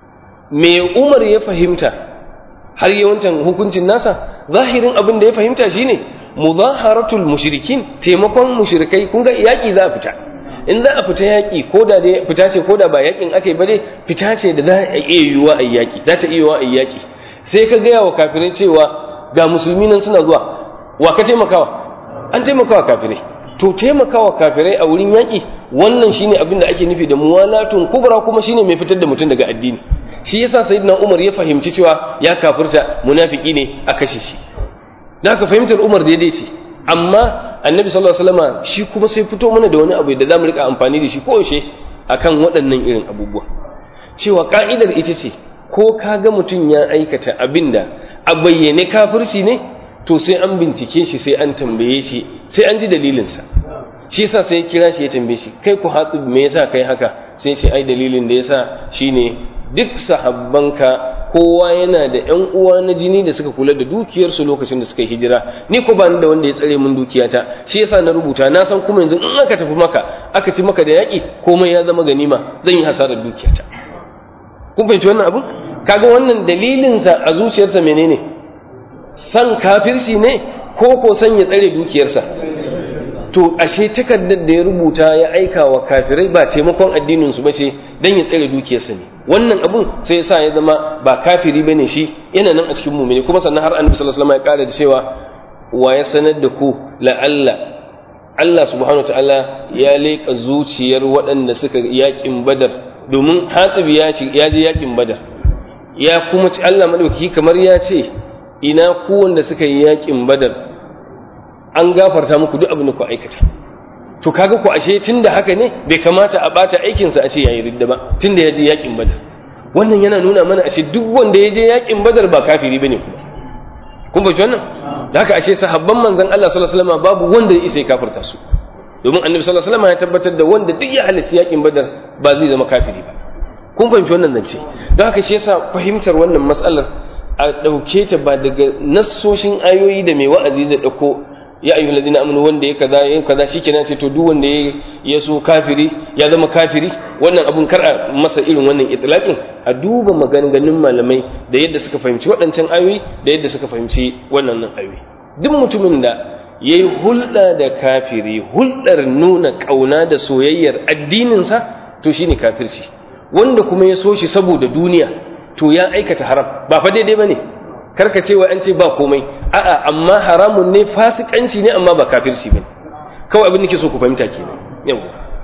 Me Umar ya fahimta har yawancin hukuncin nasa zahirin abin da ya fahimta shine mudaharatul mushrikin, taimakon mushrikai. Kun ga yaki za a fita, in za a fita yaki ko da dai fita ce ko da ba yakin akai ba dai fita ce da za a iya yiwuwa a yaki, za ta iya yiwuwa a yaki. Sai ka gaya wa kafirai cewa ga musulmi nan suna zuwa, wa ka taimakawa? An taimakawa kafirai. To taimakawa kafirai a wurin yaki wannan shine abin da ake nufi da muwalatun kubra, kuma shine mai fitar da mutum daga addini. Shi yasa sayyidina Umar ya fahimci cewa ya kafirta, munafiki ne, a kashe shi. Da haka fahimtar Umar daidai ce, amma Annabi sallallahu alaihi wasallam shi kuma sai fito mana da wani abu da zamu rika amfani da shi koyaushe akan waɗannan irin abubuwa, cewa ka'idar ita ce ko kaga mutum ya aikata abinda a bayyane kafirci ne, to sai an bincike shi, sai an tambaye shi, sai an ji dalilinsa. Shi yasa sai ya kira shi ya tambaye shi, kai ku Hatib me yasa kai haka? Sai ce ai dalilin da yasa shine duk sahabbanka kowa yana da ƴan uwa na jini da suka kula da dukiyarsu lokacin da suka yi hijira, ni ko ba ni da wanda ya tsare min dukiyata, shi yasa na rubuta. Na san kuma yanzu in aka tafi maka aka ci maka da yaƙi komai ya zama ganima, zan yi hasarar dukiyata. Kun fahimci wannan abu? Kaga wannan dalilinsa a zuciyarsa menene? San kafirci ne ko ko san ya tsare dukiyarsa? To ashe takardar da ya rubuta ya aika wa kafirai ba taimakon addinin su bace, dan ya tsare dukiyarsa ne. Wannan abun sai yasa ya zama ba kafiri bane shi, yana nan a cikin mu'mini. Kuma sannan har Annabi sallallahu alaihi wasallam ya kara da cewa wa ya sanar da ku la'alla Allah subhanahu wataala ya leka zuciyar waɗanda suka yakin Badar, domin Hatib ya ya je yakin Badar, ya kuma ci Allah madaukaki kamar ya ce ina ku wanda suka yi yakin Badar an gafarta muku duk abin da ku aikata. To kaga ku ashe tunda haka ne bai kamata a bata aikin sa a ce yayi ridda ba tunda ya je yakin Badar. Wannan yana nuna mana ashe duk wanda ya je yakin Badar ba kafiri bane kuma. Kun ba wannan? Da haka ashe sahabban manzon Allah sallallahu alaihi wasallam babu wanda ya isa kafirta su. Domin Annabi sallallahu alaihi wasallam ya tabbatar da wanda duk ya halarci yakin Badar ba zai zama kafiri ba. kun fahimci wannan zance don haka shi yasa fahimtar wannan matsalar a ɗauke ta ba daga nassoshin ayoyi da mai wa'azi zai ɗauko ya ayyuhal ladina amanu wanda ya kaza ya kaza shikenan ce to duk wanda ya so kafiri ya zama kafiri wannan abun kar a masa irin wannan itlaqin a duba maganganun malamai da yadda suka fahimci waɗancan ayoyi da yadda suka fahimci wannan ayoyi duk mutumin da yayi hulɗa da kafiri hulɗar nuna kauna da soyayyar addinin sa to shine kafirci wanda kuma ya so shi saboda duniya to ya aikata haram ba fa daidai bane karka cewa an ce ba komai a'a amma haramun ne fasikanci ne amma ba kafirci bane kawai abin da ke so ku fahimta kenan yau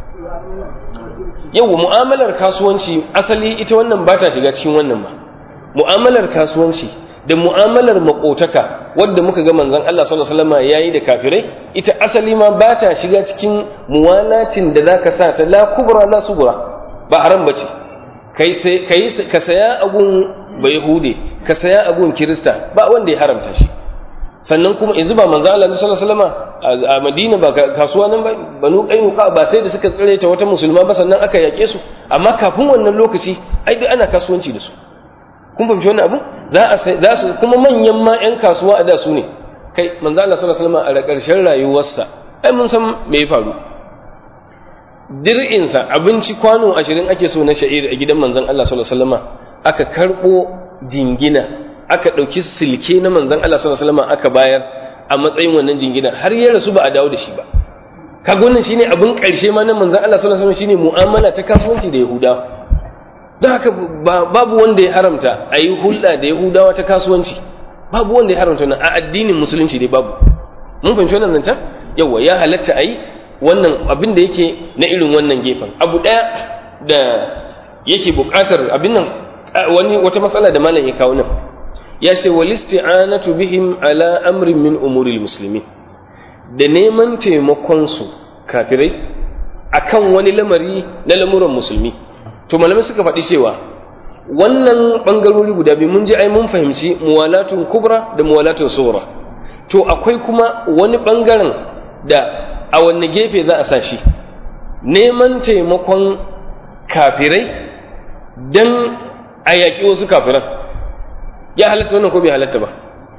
yau mu'amalar kasuwanci asali ita wannan ba ta shiga cikin wannan ba mu'amalar kasuwanci da mu'amalar makotaka wadda muka ga manzon Allah sallallahu alaihi wasallam yayi da kafirai ita asali ma ba ta shiga cikin muwalatin da zaka sa ta la kubra la sughra ba haram bace kai sai kai ka saya agun ba yahude ka saya agun kirista ba wanda ya haramta shi sannan kuma yanzu ba manzo Allah sallallahu alaihi wasallam a Madina ba kasuwa nan ba banu Qainuqa ba sai da suka tsire ta wata musulma ba sannan aka yake su amma kafin wannan lokaci ai duk ana kasuwanci da su kun fahimci wannan abu za a za su kuma manyan ma ƴan kasuwa a da su ne kai manzo Allah sallallahu alaihi wasallam a ƙarshen rayuwarsa ai mun san me ya faru dir'insa abinci kwano ashirin ake so na sha'ir a gidan manzon Allah sallallahu alaihi wasallam aka karbo jingina aka ɗauki silke na manzon Allah sallallahu alaihi wasallam aka bayar a matsayin wannan jingina har ya rasu ba a dawo da shi ba kaga wannan shine abin ƙarshe ma na manzon Allah sallallahu alaihi wasallam shine mu'amala ta kasuwanci da Yahudawa don haka babu wanda ya haramta a yi hulɗa da Yahudawa ta kasuwanci babu wanda ya haramta wannan a addinin musulunci dai babu mun fahimci wannan zancen yawa ya halatta a yi wannan abin da yake na irin wannan gefen abu ɗaya da yake buƙatar abin nan wani wata matsala da malam ya kawo nan ya ce wal isti'anatu bihim ala amrin min umuril muslimin da neman taimakon su kafirai akan wani lamari na lamuran musulmi to malamai suka faɗi cewa wannan bangarori guda biyu mun ji ai mun fahimci muwalatun kubra da muwalatun sughra to akwai kuma wani bangaren da a wanne gefe za a sa shi neman taimakon kafirai dan a yaƙi wasu kafiran ya halatta wannan ko bai halatta ba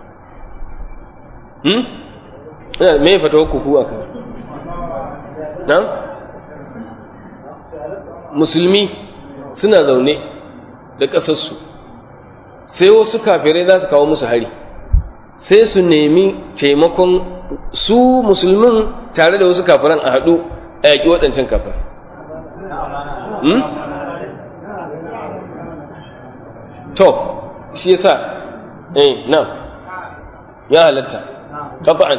hmm ina me ya fata ku kuwa kan na musulmi suna zaune da ƙasarsu sai wasu kafirai za su kawo musu hari sai su nemi taimakon su musulmin tare da wasu kafiran a haɗu a yaƙi waɗancan kafiran hmm? to shi yasa eh na ya halatta kafa'an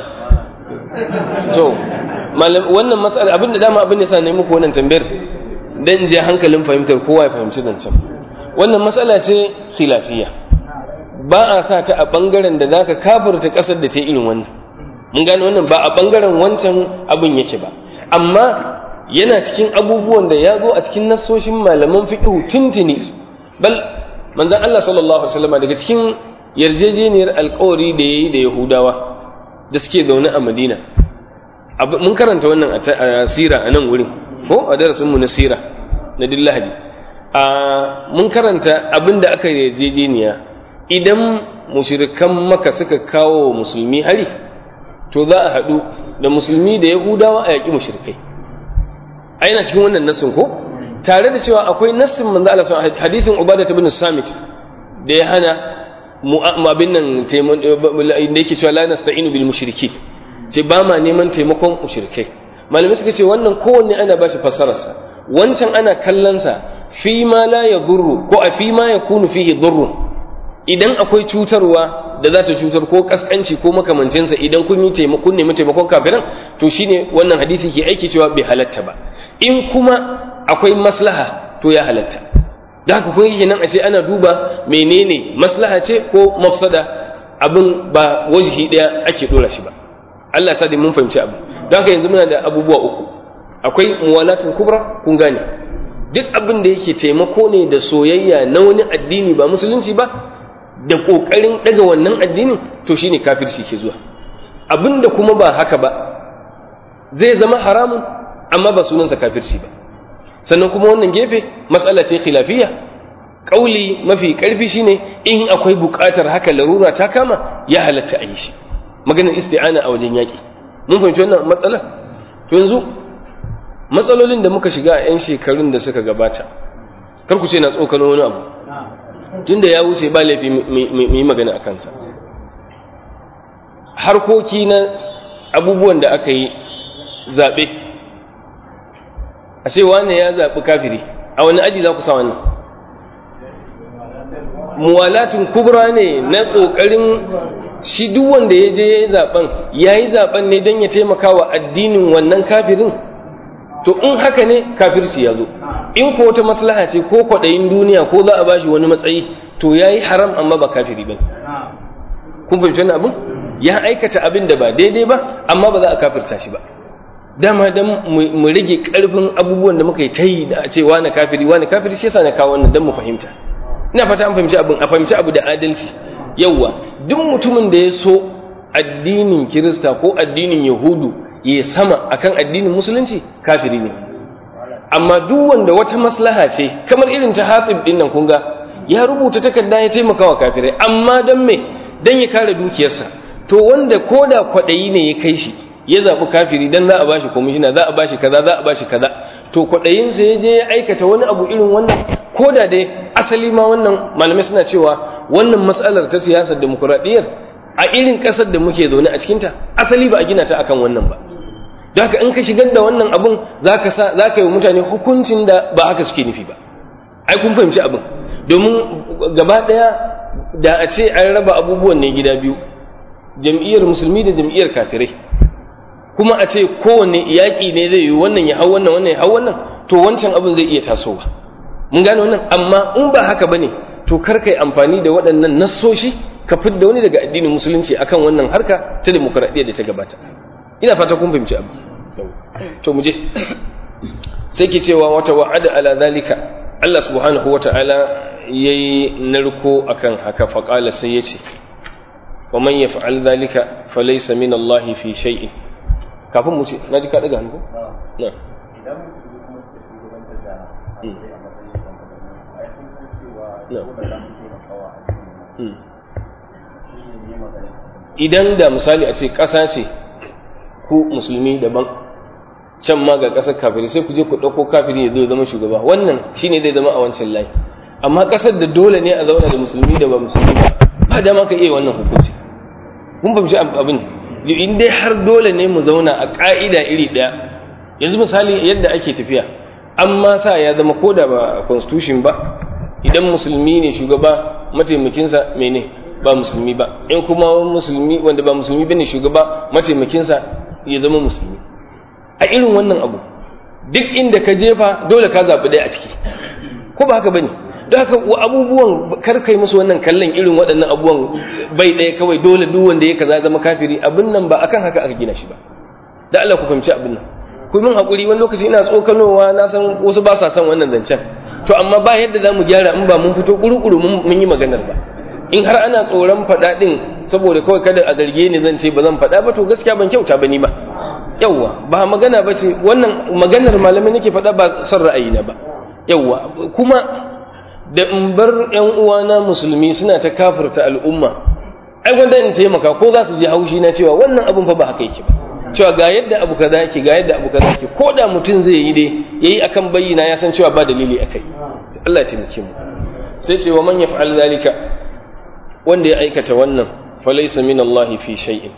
to wannan matsala abinda dama abin da yasa ne muku wannan tambayar dan je hankalin fahimtar kowa ya fahimci zancen wannan matsala ce khilafiyya ba a sa ta a bangaren da zaka kafirta kasar da ta irin wannan mun gane wannan ba a bangaren wancan abin yake ba amma yana cikin abubuwan da ya zo a cikin nassoshin malaman fiqh tuntuni bal manzon Allah sallallahu alaihi wasallam daga cikin yarjejeniyar alƙawari da yayi da Yahudawa da suke zaune a Madina mun karanta wannan a sira a nan wurin ko a darasin mu na sira na dillahadi a mun karanta abinda aka yarjejeniya idan mushrikan Makka suka kawo musulmi hari to za a haɗu da musulmi da Yahudawa a yaƙi mushrikai ai na cikin wannan nassin ko tare da cewa akwai nassin manzo Allah sallallahu alaihi hadisin Ubadah ibn Samit da ya hana mu'abin nan da yake cewa la nasta'inu bil mushriki ce ba ma neman taimakon mushrikai malamai suka ce wannan kowanne ana ba shi fasararsa wancan ana kallonsa fi ma la yadurru ko a fi ma yakunu fihi durru idan akwai cutarwa da za ta cutar ko kaskanci ko makamancinsa idan kun yi taimakon nemi taimakon kafiran to shine wannan hadisi ke aiki cewa bai halatta ba in kuma akwai maslaha to ya halatta da haka kun yi nan ashe ana duba menene maslaha ce ko mafsada abin ba wajhi daya ake dora shi ba Allah ya sa mun fahimci abu don haka yanzu muna da abubuwa uku akwai muwalatun kubra kun gane duk abin da yake taimako ne da soyayya na wani addini ba musulunci ba da kokarin daga wannan addini to shine kafirci ke zuwa abinda kuma ba haka ba zai zama haramun amma ba sunansa kafirci ba sannan kuma wannan gefe matsala ce khilafiyya kauli mafi karfi shine in akwai buƙatar haka larura ta kama ya halatta a yi shi maganar isti'ana a wajen yaƙi mun fahimci wannan matsalar to yanzu matsalolin da muka shiga a 'yan shekarun da suka gabata kar ku ce na tsokano wani abu tunda ya wuce ba laifi mu yi magana a kansa harkoki na abubuwan da aka yi zaɓe a ce wane ya zaɓi kafiri a wani aji za ku sa wannan muwalatun kubra ne na ƙoƙarin shi duk wanda ya je ya yi zaɓen ya yi zaɓen ne don ya taimaka wa addinin wannan kafirin to in haka ne kafirci ya zo in ko wata maslaha ce ko kwaɗayin duniya ko za a ba shi wani matsayi to ya yi haram amma ba kafiri ba kun fahimci wani abin ya aikata abin da ba daidai ba amma ba za a kafirta shi ba dama don mu rage ƙarfin abubuwan da muka yi ta yi da a ce wani kafiri wani kafiri shi yasa na kawo wannan don mu fahimta ina fata an fahimci abin a fahimci abu da adalci yauwa duk mutumin da ya so addinin kirista ko addinin yahudu ya sama akan addinin musulunci kafiri ne amma duk wanda wata maslaha ce kamar irin ta Hatib din nan kun ga ya rubuta takarda ya taimaka wa kafirai amma dan me dan ya kare dukiyarsa to wanda koda kwadayi ne ya kai shi ya zabi kafiri dan za a bashi komishina za a bashi kaza za a bashi kaza to kwadayin sa ya je ya aikata wani abu irin wannan koda dai asali ma wannan malamai suna cewa wannan matsalar ta siyasar demokradiyyar a irin kasar da muke zaune a cikinta asali ba a gina ta akan wannan ba don haka in ka shigar da wannan abun zaka sa zaka yi mutane hukuncin da ba haka suke nufi ba ai kun fahimci abin domin gaba daya da a ce an raba abubuwan ne gida biyu jam'iyyar musulmi da jam'iyyar kafirai kuma a ce kowanne yaƙi ne zai yi wannan ya hau wannan wannan ya hau wannan to wancan abin zai iya tasowa mun gane wannan amma in ba haka bane to kar kai amfani da waɗannan nassoshi ka fidda wani daga addinin musulunci akan wannan harka ta demokradiyya da ta gabata ina fata kun fahimci abu to mu je sai ke cewa wata wa'ada ala zalika Allah subhanahu wata'ala yayi narko akan haka fa qala sai yace wa man yaf'al zalika falaysa min Allah fi shay'in kafin mu ce naji ka daga hannu na idan mutum kuma suka shugabantar da a matsayin ai sun san cewa idan da misali a ce ƙasa ce ku musulmi daban can ma ga ƙasar kafiri sai ku je ku ɗauko kafiri ya zo zama shugaba wannan shine zai zama a wancan layi amma ƙasar da dole ne a zauna da musulmi da ba musulmi ba ba dama ka iya wannan hukunci kun fahimci abin in dai har dole ne mu zauna a ƙa'ida iri ɗaya yanzu misali yadda ake tafiya amma sa ya zama ko da ba constitution ba idan musulmi ne shugaba mataimakinsa mene ba musulmi ba in kuma musulmi wanda ba musulmi bane shugaba mataimakinsa ya zama musulmi a irin wannan abu duk inda ka jefa dole ka zaɓi ɗaya a ciki ko ba haka bane don haka abubuwan kar kai musu wannan kallon irin waɗannan abubuwan bai ɗaya kawai dole duk wanda ya kaza zama kafiri abin nan ba akan haka aka gina shi ba da Allah ku fahimci abin nan ku min hakuri wani lokaci ina tsokanowa na san wasu ba sa son wannan zancen to amma ba yadda za mu gyara in ba mun fito kuru-kuru mun yi maganar ba in har ana tsoron faɗa ɗin saboda kawai kada a zarge ni zan ce ba zan faɗa ba to gaskiya ban kyauta ba ni ba yawwa ba magana ba ce wannan maganar malamai nake faɗa ba son ra'ayina ba yawwa kuma da in bar ƴan uwana musulmi suna ta kafirta al'umma ai gwanda in taimaka ko za su je haushi na cewa wannan abun fa ba haka yake ba cewa ga yadda abu kaza yake ga yadda abu kaza yake ko da mutum zai yi dai yayi akan bayyana ya san cewa ba dalili akai Allah ya taimake mu sai ce wa man yaf'al zalika wanda ya aikata wannan falaysa min Allah fi shay'in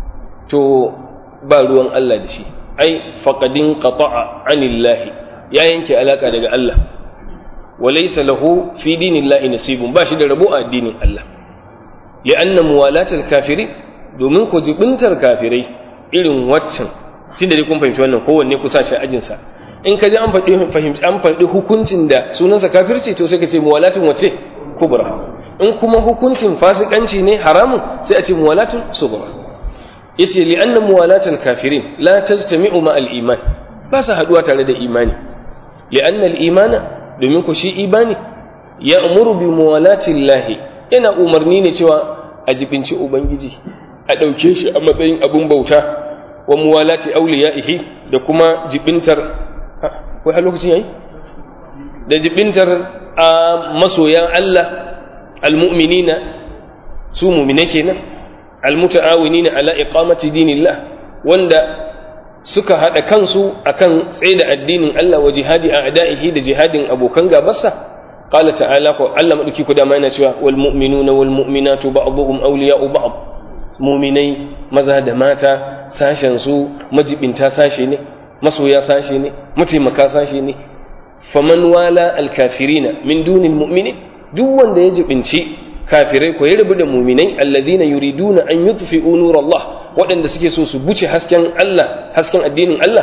to ba ruwan Allah da shi ai faqadin qata'a anillahi ya yanke alaka daga Allah walaysa lahu fi dinillahi nasibun ba shi da rabo a addinin Allah li'anna muwalatal kafirin domin ku jibintar kafirai irin waccan tunda dai kun fahimci wannan kowanne ku sa shi ajin sa in ka ji an faɗi fahimci an faɗi hukuncin da sunansa kafirci to sai ka ce muwalatin wace kubra in kuma hukuncin fasikanci ne haramun sai a ce muwalatin sughra yace li anna muwalatal kafirin la tajtami'u ma al iman ba sa haduwa tare da imani li anna al imana domin ku shi imani ya umuru bi muwalati llahi yana umarni ne cewa a jibinci ubangiji a dauke shi a matsayin abun bauta wa muwalati awliyaihi da kuma jibintar wai a lokacin yayi da jibintar a masoyan Allah almu'minina su mu'mine kenan almuta'awinina ala iqamati dinillah wanda suka hada kansu akan tsaida addinin Allah wa jihadi a'da'ihi da jihadin abokan gabarsa qala ta'ala ko Allah madauki ku da mai yana cewa wal mu'minuna wal mu'minatu ba'dhum awliya'u ba'd mu'minai maza da mata sashen su majibinta sashe ne masoya sashe ne mataimaka sashe ne faman wala alkafirina min dunil mu'minin duk wanda ya jibinci kafirai ko ya rabu da mu'minai alladhina yuriduna an yutfi'u nurallah waɗanda suke so su buce hasken Allah hasken addinin Allah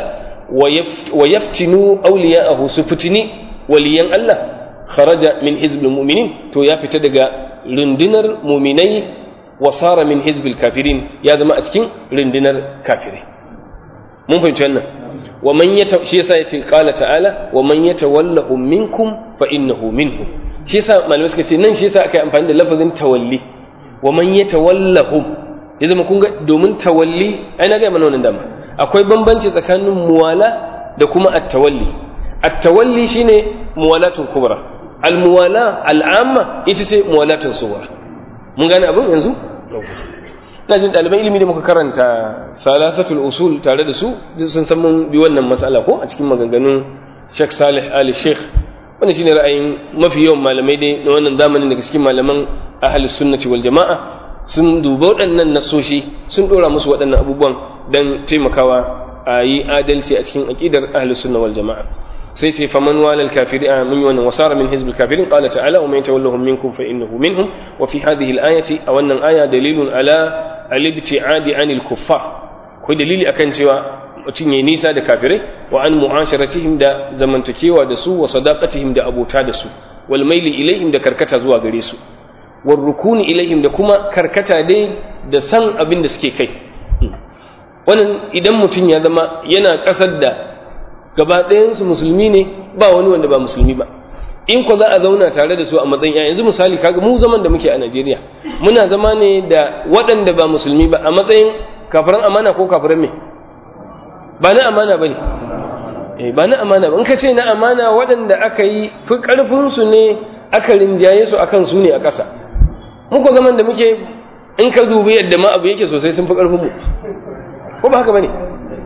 wa yaftinu awliya'ahu su fitini waliyan Allah kharaja min hizbil mu'minin to ya fita daga rundunar mu'minai wa sara min hizbil kafirin ya zama a cikin rundunar kafirai mun fahimci wannan wa man yata shi yasa yace qala ta'ala wa man yatawallahu minkum fa innahu minhum shi yasa malamai suka ce nan shi yasa aka yi amfani da lafazin tawalli wa man yatawallahu ya zama kun ga domin tawalli ai na ga mana wannan dama akwai bambanci tsakanin muwala da kuma at-tawalli at-tawalli shine muwalatul kubra al-muwala al-amma ita ce muwalatul sughra mun gane abin yanzu ina jin ɗaliban ilimi da muka karanta salasatul usul tare da su sun san mun bi wannan mas'ala ko a cikin maganganun Sheikh Salih Ali Sheikh wannan shine ra'ayin mafi yawan malamai dai na wannan zamanin daga cikin malaman ahlus sunnati wal jama'a sun duba waɗannan nasoshi sun dora musu waɗannan abubuwan dan taimakawa a yi adalci a cikin aqidar ahlus sunna wal jama'a sai sai faman walal kafirin mun wannan wasara min hizbil kafirin qala ta'ala wa man yatawallahum minkum fa innahu minhum wa fi hadhihi al-ayati a wannan aya dalilun ala al-ibti'adi 'anil kuffar ko dalili akan cewa mutum yayi nisa da kafirai wa an mu'asharatihim da zamantakewa da su wa sadaqatihim da abota da su wal maili ilaihim da karkata zuwa gare su war rukuni ilaihim da kuma karkata dai da san abin da suke kai wannan idan mutum ya zama yana kasar da gaba ɗayansu musulmi ne ba wani wanda ba musulmi ba in ko za a zauna tare da su a matsayin ya yanzu misali kaga mu zaman da muke a Najeriya muna zama ne da waɗanda ba musulmi ba a matsayin kafiran amana ko kafiran me ba na amana bane eh ba na amana ba in ka ce na amana waɗanda aka yi fi ƙarfin su ne aka rinjaye su akan su ne a ƙasa mu ko zaman da muke in ka dubi yadda ma abu yake sosai sun fi ƙarfin mu ko ba haka bane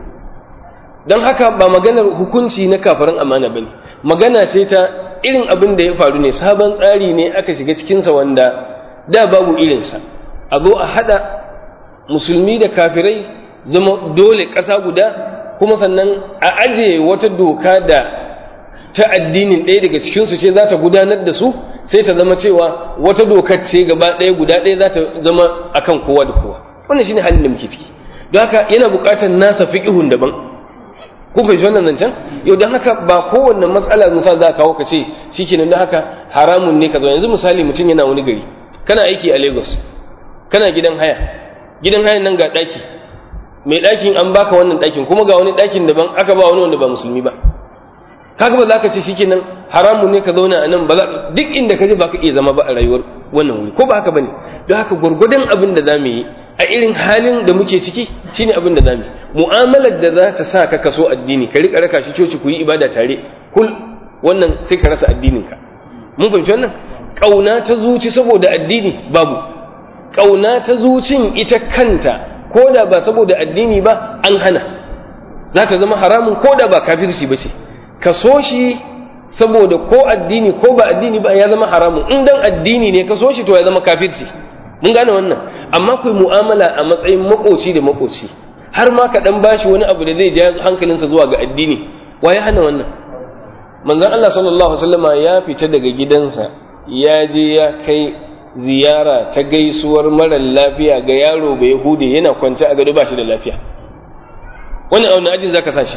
don haka ba maganar hukunci na kafirin amana bane magana ce ta irin abin da ya faru ne sabon tsari ne aka shiga cikinsa wanda da babu irinsa a zo a haɗa musulmi da kafirai zama dole ƙasa guda kuma sannan a ajiye wata doka da ta addinin ɗaya daga cikinsu ce za ta gudanar da su sai ta zama cewa wata dokar ce gaba ɗaya guda ɗaya za ta zama akan kowa da kowa wannan shine halin da muke ciki don haka yana buƙatar nasa fiqihun daban kun fahimci wannan zancen yau don haka ba kowanne matsala musa za ka kawo ka ce shikenan don haka haramun ne ka zo yanzu misali mutum yana wani gari kana aiki a Lagos kana gidan haya gidan hayan nan ga ɗaki mai ɗakin an baka wannan ɗakin kuma ga wani ɗakin daban aka ba wani wanda ba musulmi ba kaga ba za ka ce shikenan haramun ne ka zauna a nan ba za duk inda ka je ba ka iya zama ba a rayuwar wannan wuri ko ba haka bane don haka gwargwadon abin da za mu yi a irin halin da muke ciki shine abin da za mu yi mu'amalar da za ta sa ka kaso addini ka rika raka shi coci ku yi ibada tare kul wannan sai ka rasa addininka mun fahimci wannan kauna ta zuci saboda addini babu kauna ta zucin ita kanta ko da ba saboda addini ba an hana za ta zama haramun ko da ba kafirci ba ce ka so shi saboda ko addini ko ba addini ba ya zama haramun in dan addini ne ka so shi to ya zama kafirci mun gane wannan amma ku mu'amala a matsayin makoci da makoci har ma ka dan bashi wani abu da zai ja hankalinsa zuwa ga addini waye hana wannan manzon Allah sallallahu alaihi wasallama ya fita daga gidansa ya je ya kai ziyara ta gaisuwar mara lafiya ga yaro bai hude yana kwance a gado ba shi da lafiya wani a wani ajin zaka sa shi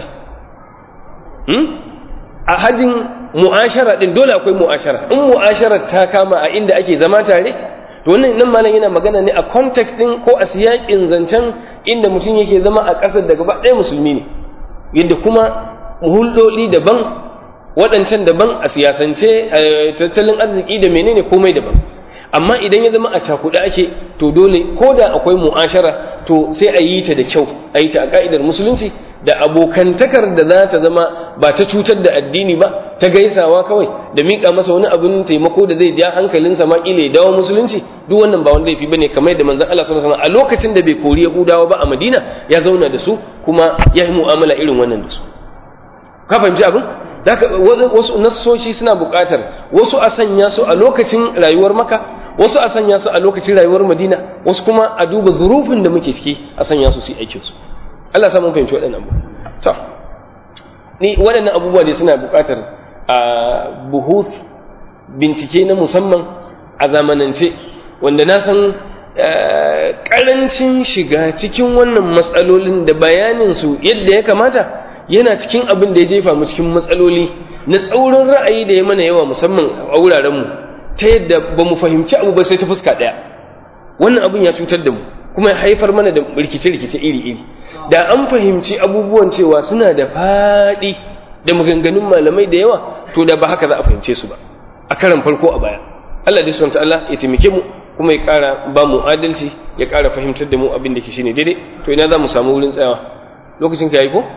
hmm? a hajin mu'ashara din dole akwai mu'ashara in mu'ashara ta kama a inda ake zama tare to wannan nan malam yana magana ne a context din ko a siyakin zancen inda mutum yake zama a ƙasar da gaba ɗaya musulmi ne yadda kuma hulɗoɗi daban waɗancan daban a siyasance tattalin arziki da menene komai daban amma idan ya zama a cakuɗe ake to dole ko da akwai mu'ashara to sai a yi ta da kyau a yi ta a ka'idar musulunci da abokantakar da za ta zama ba ta cutar da addini ba ta gaisawa kawai da miƙa masa wani abin taimako da zai ja hankalinsa ma ile dawo musulunci, duk wannan ba wanda yafi bane, kamar yadda manzon Allah sallallahu alaihi wasallam a lokacin da bai kori Yahudawa ba a Madina ya zauna da su kuma ya yi mu'amala irin wannan da su. Ka fahimci abin? Zaka wasu nassoshi suna buƙatar wasu a sanya su a lokacin rayuwar Makka, wasu a sanya su a lokacin rayuwar Madina, wasu kuma a duba zurufin da muke ciki a sanya su su yi aikin su. Allah sa mun fahimci waɗannan abu. To ni waɗannan abubuwa dai suna buƙatar a buhuth bincike na musamman a zamanance, wanda na san ƙarancin shiga cikin wannan matsalolin da bayaninsu yadda ya kamata yana cikin abin da ya jefa mu cikin matsaloli na tsaurin ra'ayi da ya mana yawa musamman a wurarenmu, ta yadda ba mu fahimci abu ba sai ta fuska ɗaya. Wannan abin ya cutar da mu kuma ya haifar mana da rikice-rikice iri-iri. Da an fahimci abubuwan cewa suna da faɗi da maganganun malamai da yawa, to da ba haka za a fahimce su ba a karan farko a baya. Allah da subhanahu ta'ala ya taimake mu kuma ya ƙara ba mu adalci, ya ƙara fahimtar da mu abin da ke shine daidai. To ina za mu samu wurin tsayawa? Lokacin ka yi ko?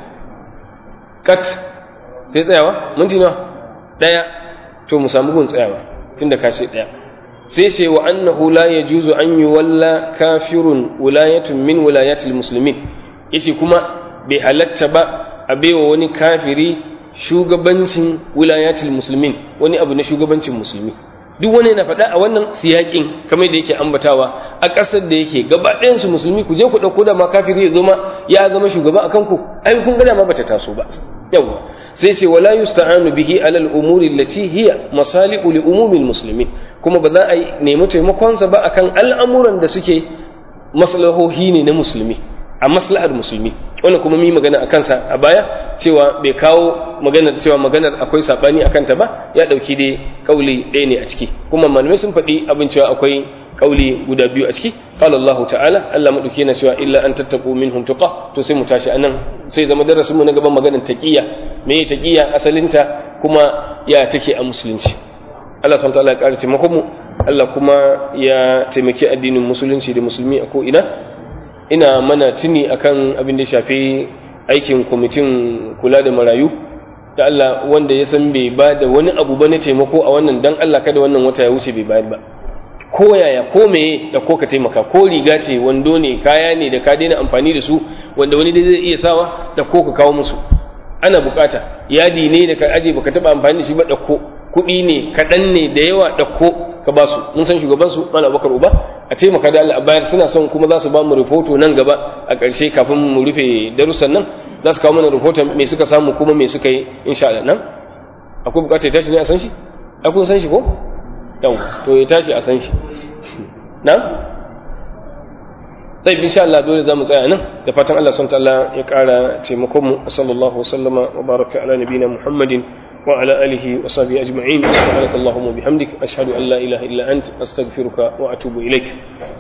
Kat sai tsayawa minti nawa? Daya. To mu samu gun tsayawa tunda ka ce daya. Sai ce wa annahu la yajuzu an yuwalla kafirun wilayatun min wilayatil muslimin. Yace kuma bai halatta ba a baiwa wani kafiri shugabancin wilayatul muslimin, wani abu na shugabancin musulmi. Duk wani yana faɗa a wannan siyakin kamar da yake ambatawa a ƙasar da yake gaba ɗayan su musulmi, ku je ku ɗauko da ma kafiri ya zo ma ya zama shugaba akan ku, ai kun ga ma bata taso ba. Yawa sai ce wala yusta'anu bihi alal umuri allati hiya masalihu li umumil muslimin, kuma ba za a nemi taimakon sa ba akan al'amuran da suke maslahohi ne na musulmi, a maslahar musulmi. Wannan kuma mun magana akan sa a baya cewa bai kawo maganar cewa maganar akwai sabani akan ta ba, ya dauki dai kauli ɗaya ne a ciki, kuma malamai sun faɗi abin cewa akwai kauli guda biyu a ciki. Qala Allah ta'ala, Allah madauki yana cewa illa an tattaqu minhum tuqa. To sai mu tashi anan, sai zama darasin mu na gaban maganar taqiya, me taqiya asalinta kuma ya take a musulunci. Allah subhanahu wa ta'ala ya ƙara taimakon mu, Allah kuma ya taimaki addinin musulunci da musulmi a ko ina. Ina mana tuni akan abin da shafi aikin kwamitin kula da marayu, da Allah wanda ya san bai ba da wani abu ba na taimako a wannan, dan Allah kada wannan wata ya wuce bai bayar ba. Ko yaya ko meye da ko ka taimaka, ko riga ce, wando ne, kaya ne da ka daina amfani da su wanda wani dai zai iya sawa, da ko ka kawo musu. Ana bukata yadi ne da ka aje baka taba amfani da shi ba, da ko kuɗi ne kaɗan ne da yawa, da ko ka ba su. Mun san shugaban su Malam Abubakar Uba, a taimaka da Allah a bayar, suna son kuma za su ba mu rahoto nan gaba a ƙarshe kafin mu rufe darussan nan, za su kawo mana rahoton me suka samu kuma me suka yi insha Allah. Nan akwai bukatar ya tashi ne a san shi? Akwai san shi ko? Yau to ya tashi a san shi. Na? Sai insha Allah dole za mu tsaya nan, da fatan Allah subhanahu wa ta'ala ya ƙara taimakon mu. Sallallahu sallama wa baraka ala nabiyina Muhammadin وعلى آله وصحبه أجمعين. سبحانك اللهم وبحمدك أشهد أن لا إله إلا أنت أستغفرك وأتوب إليك.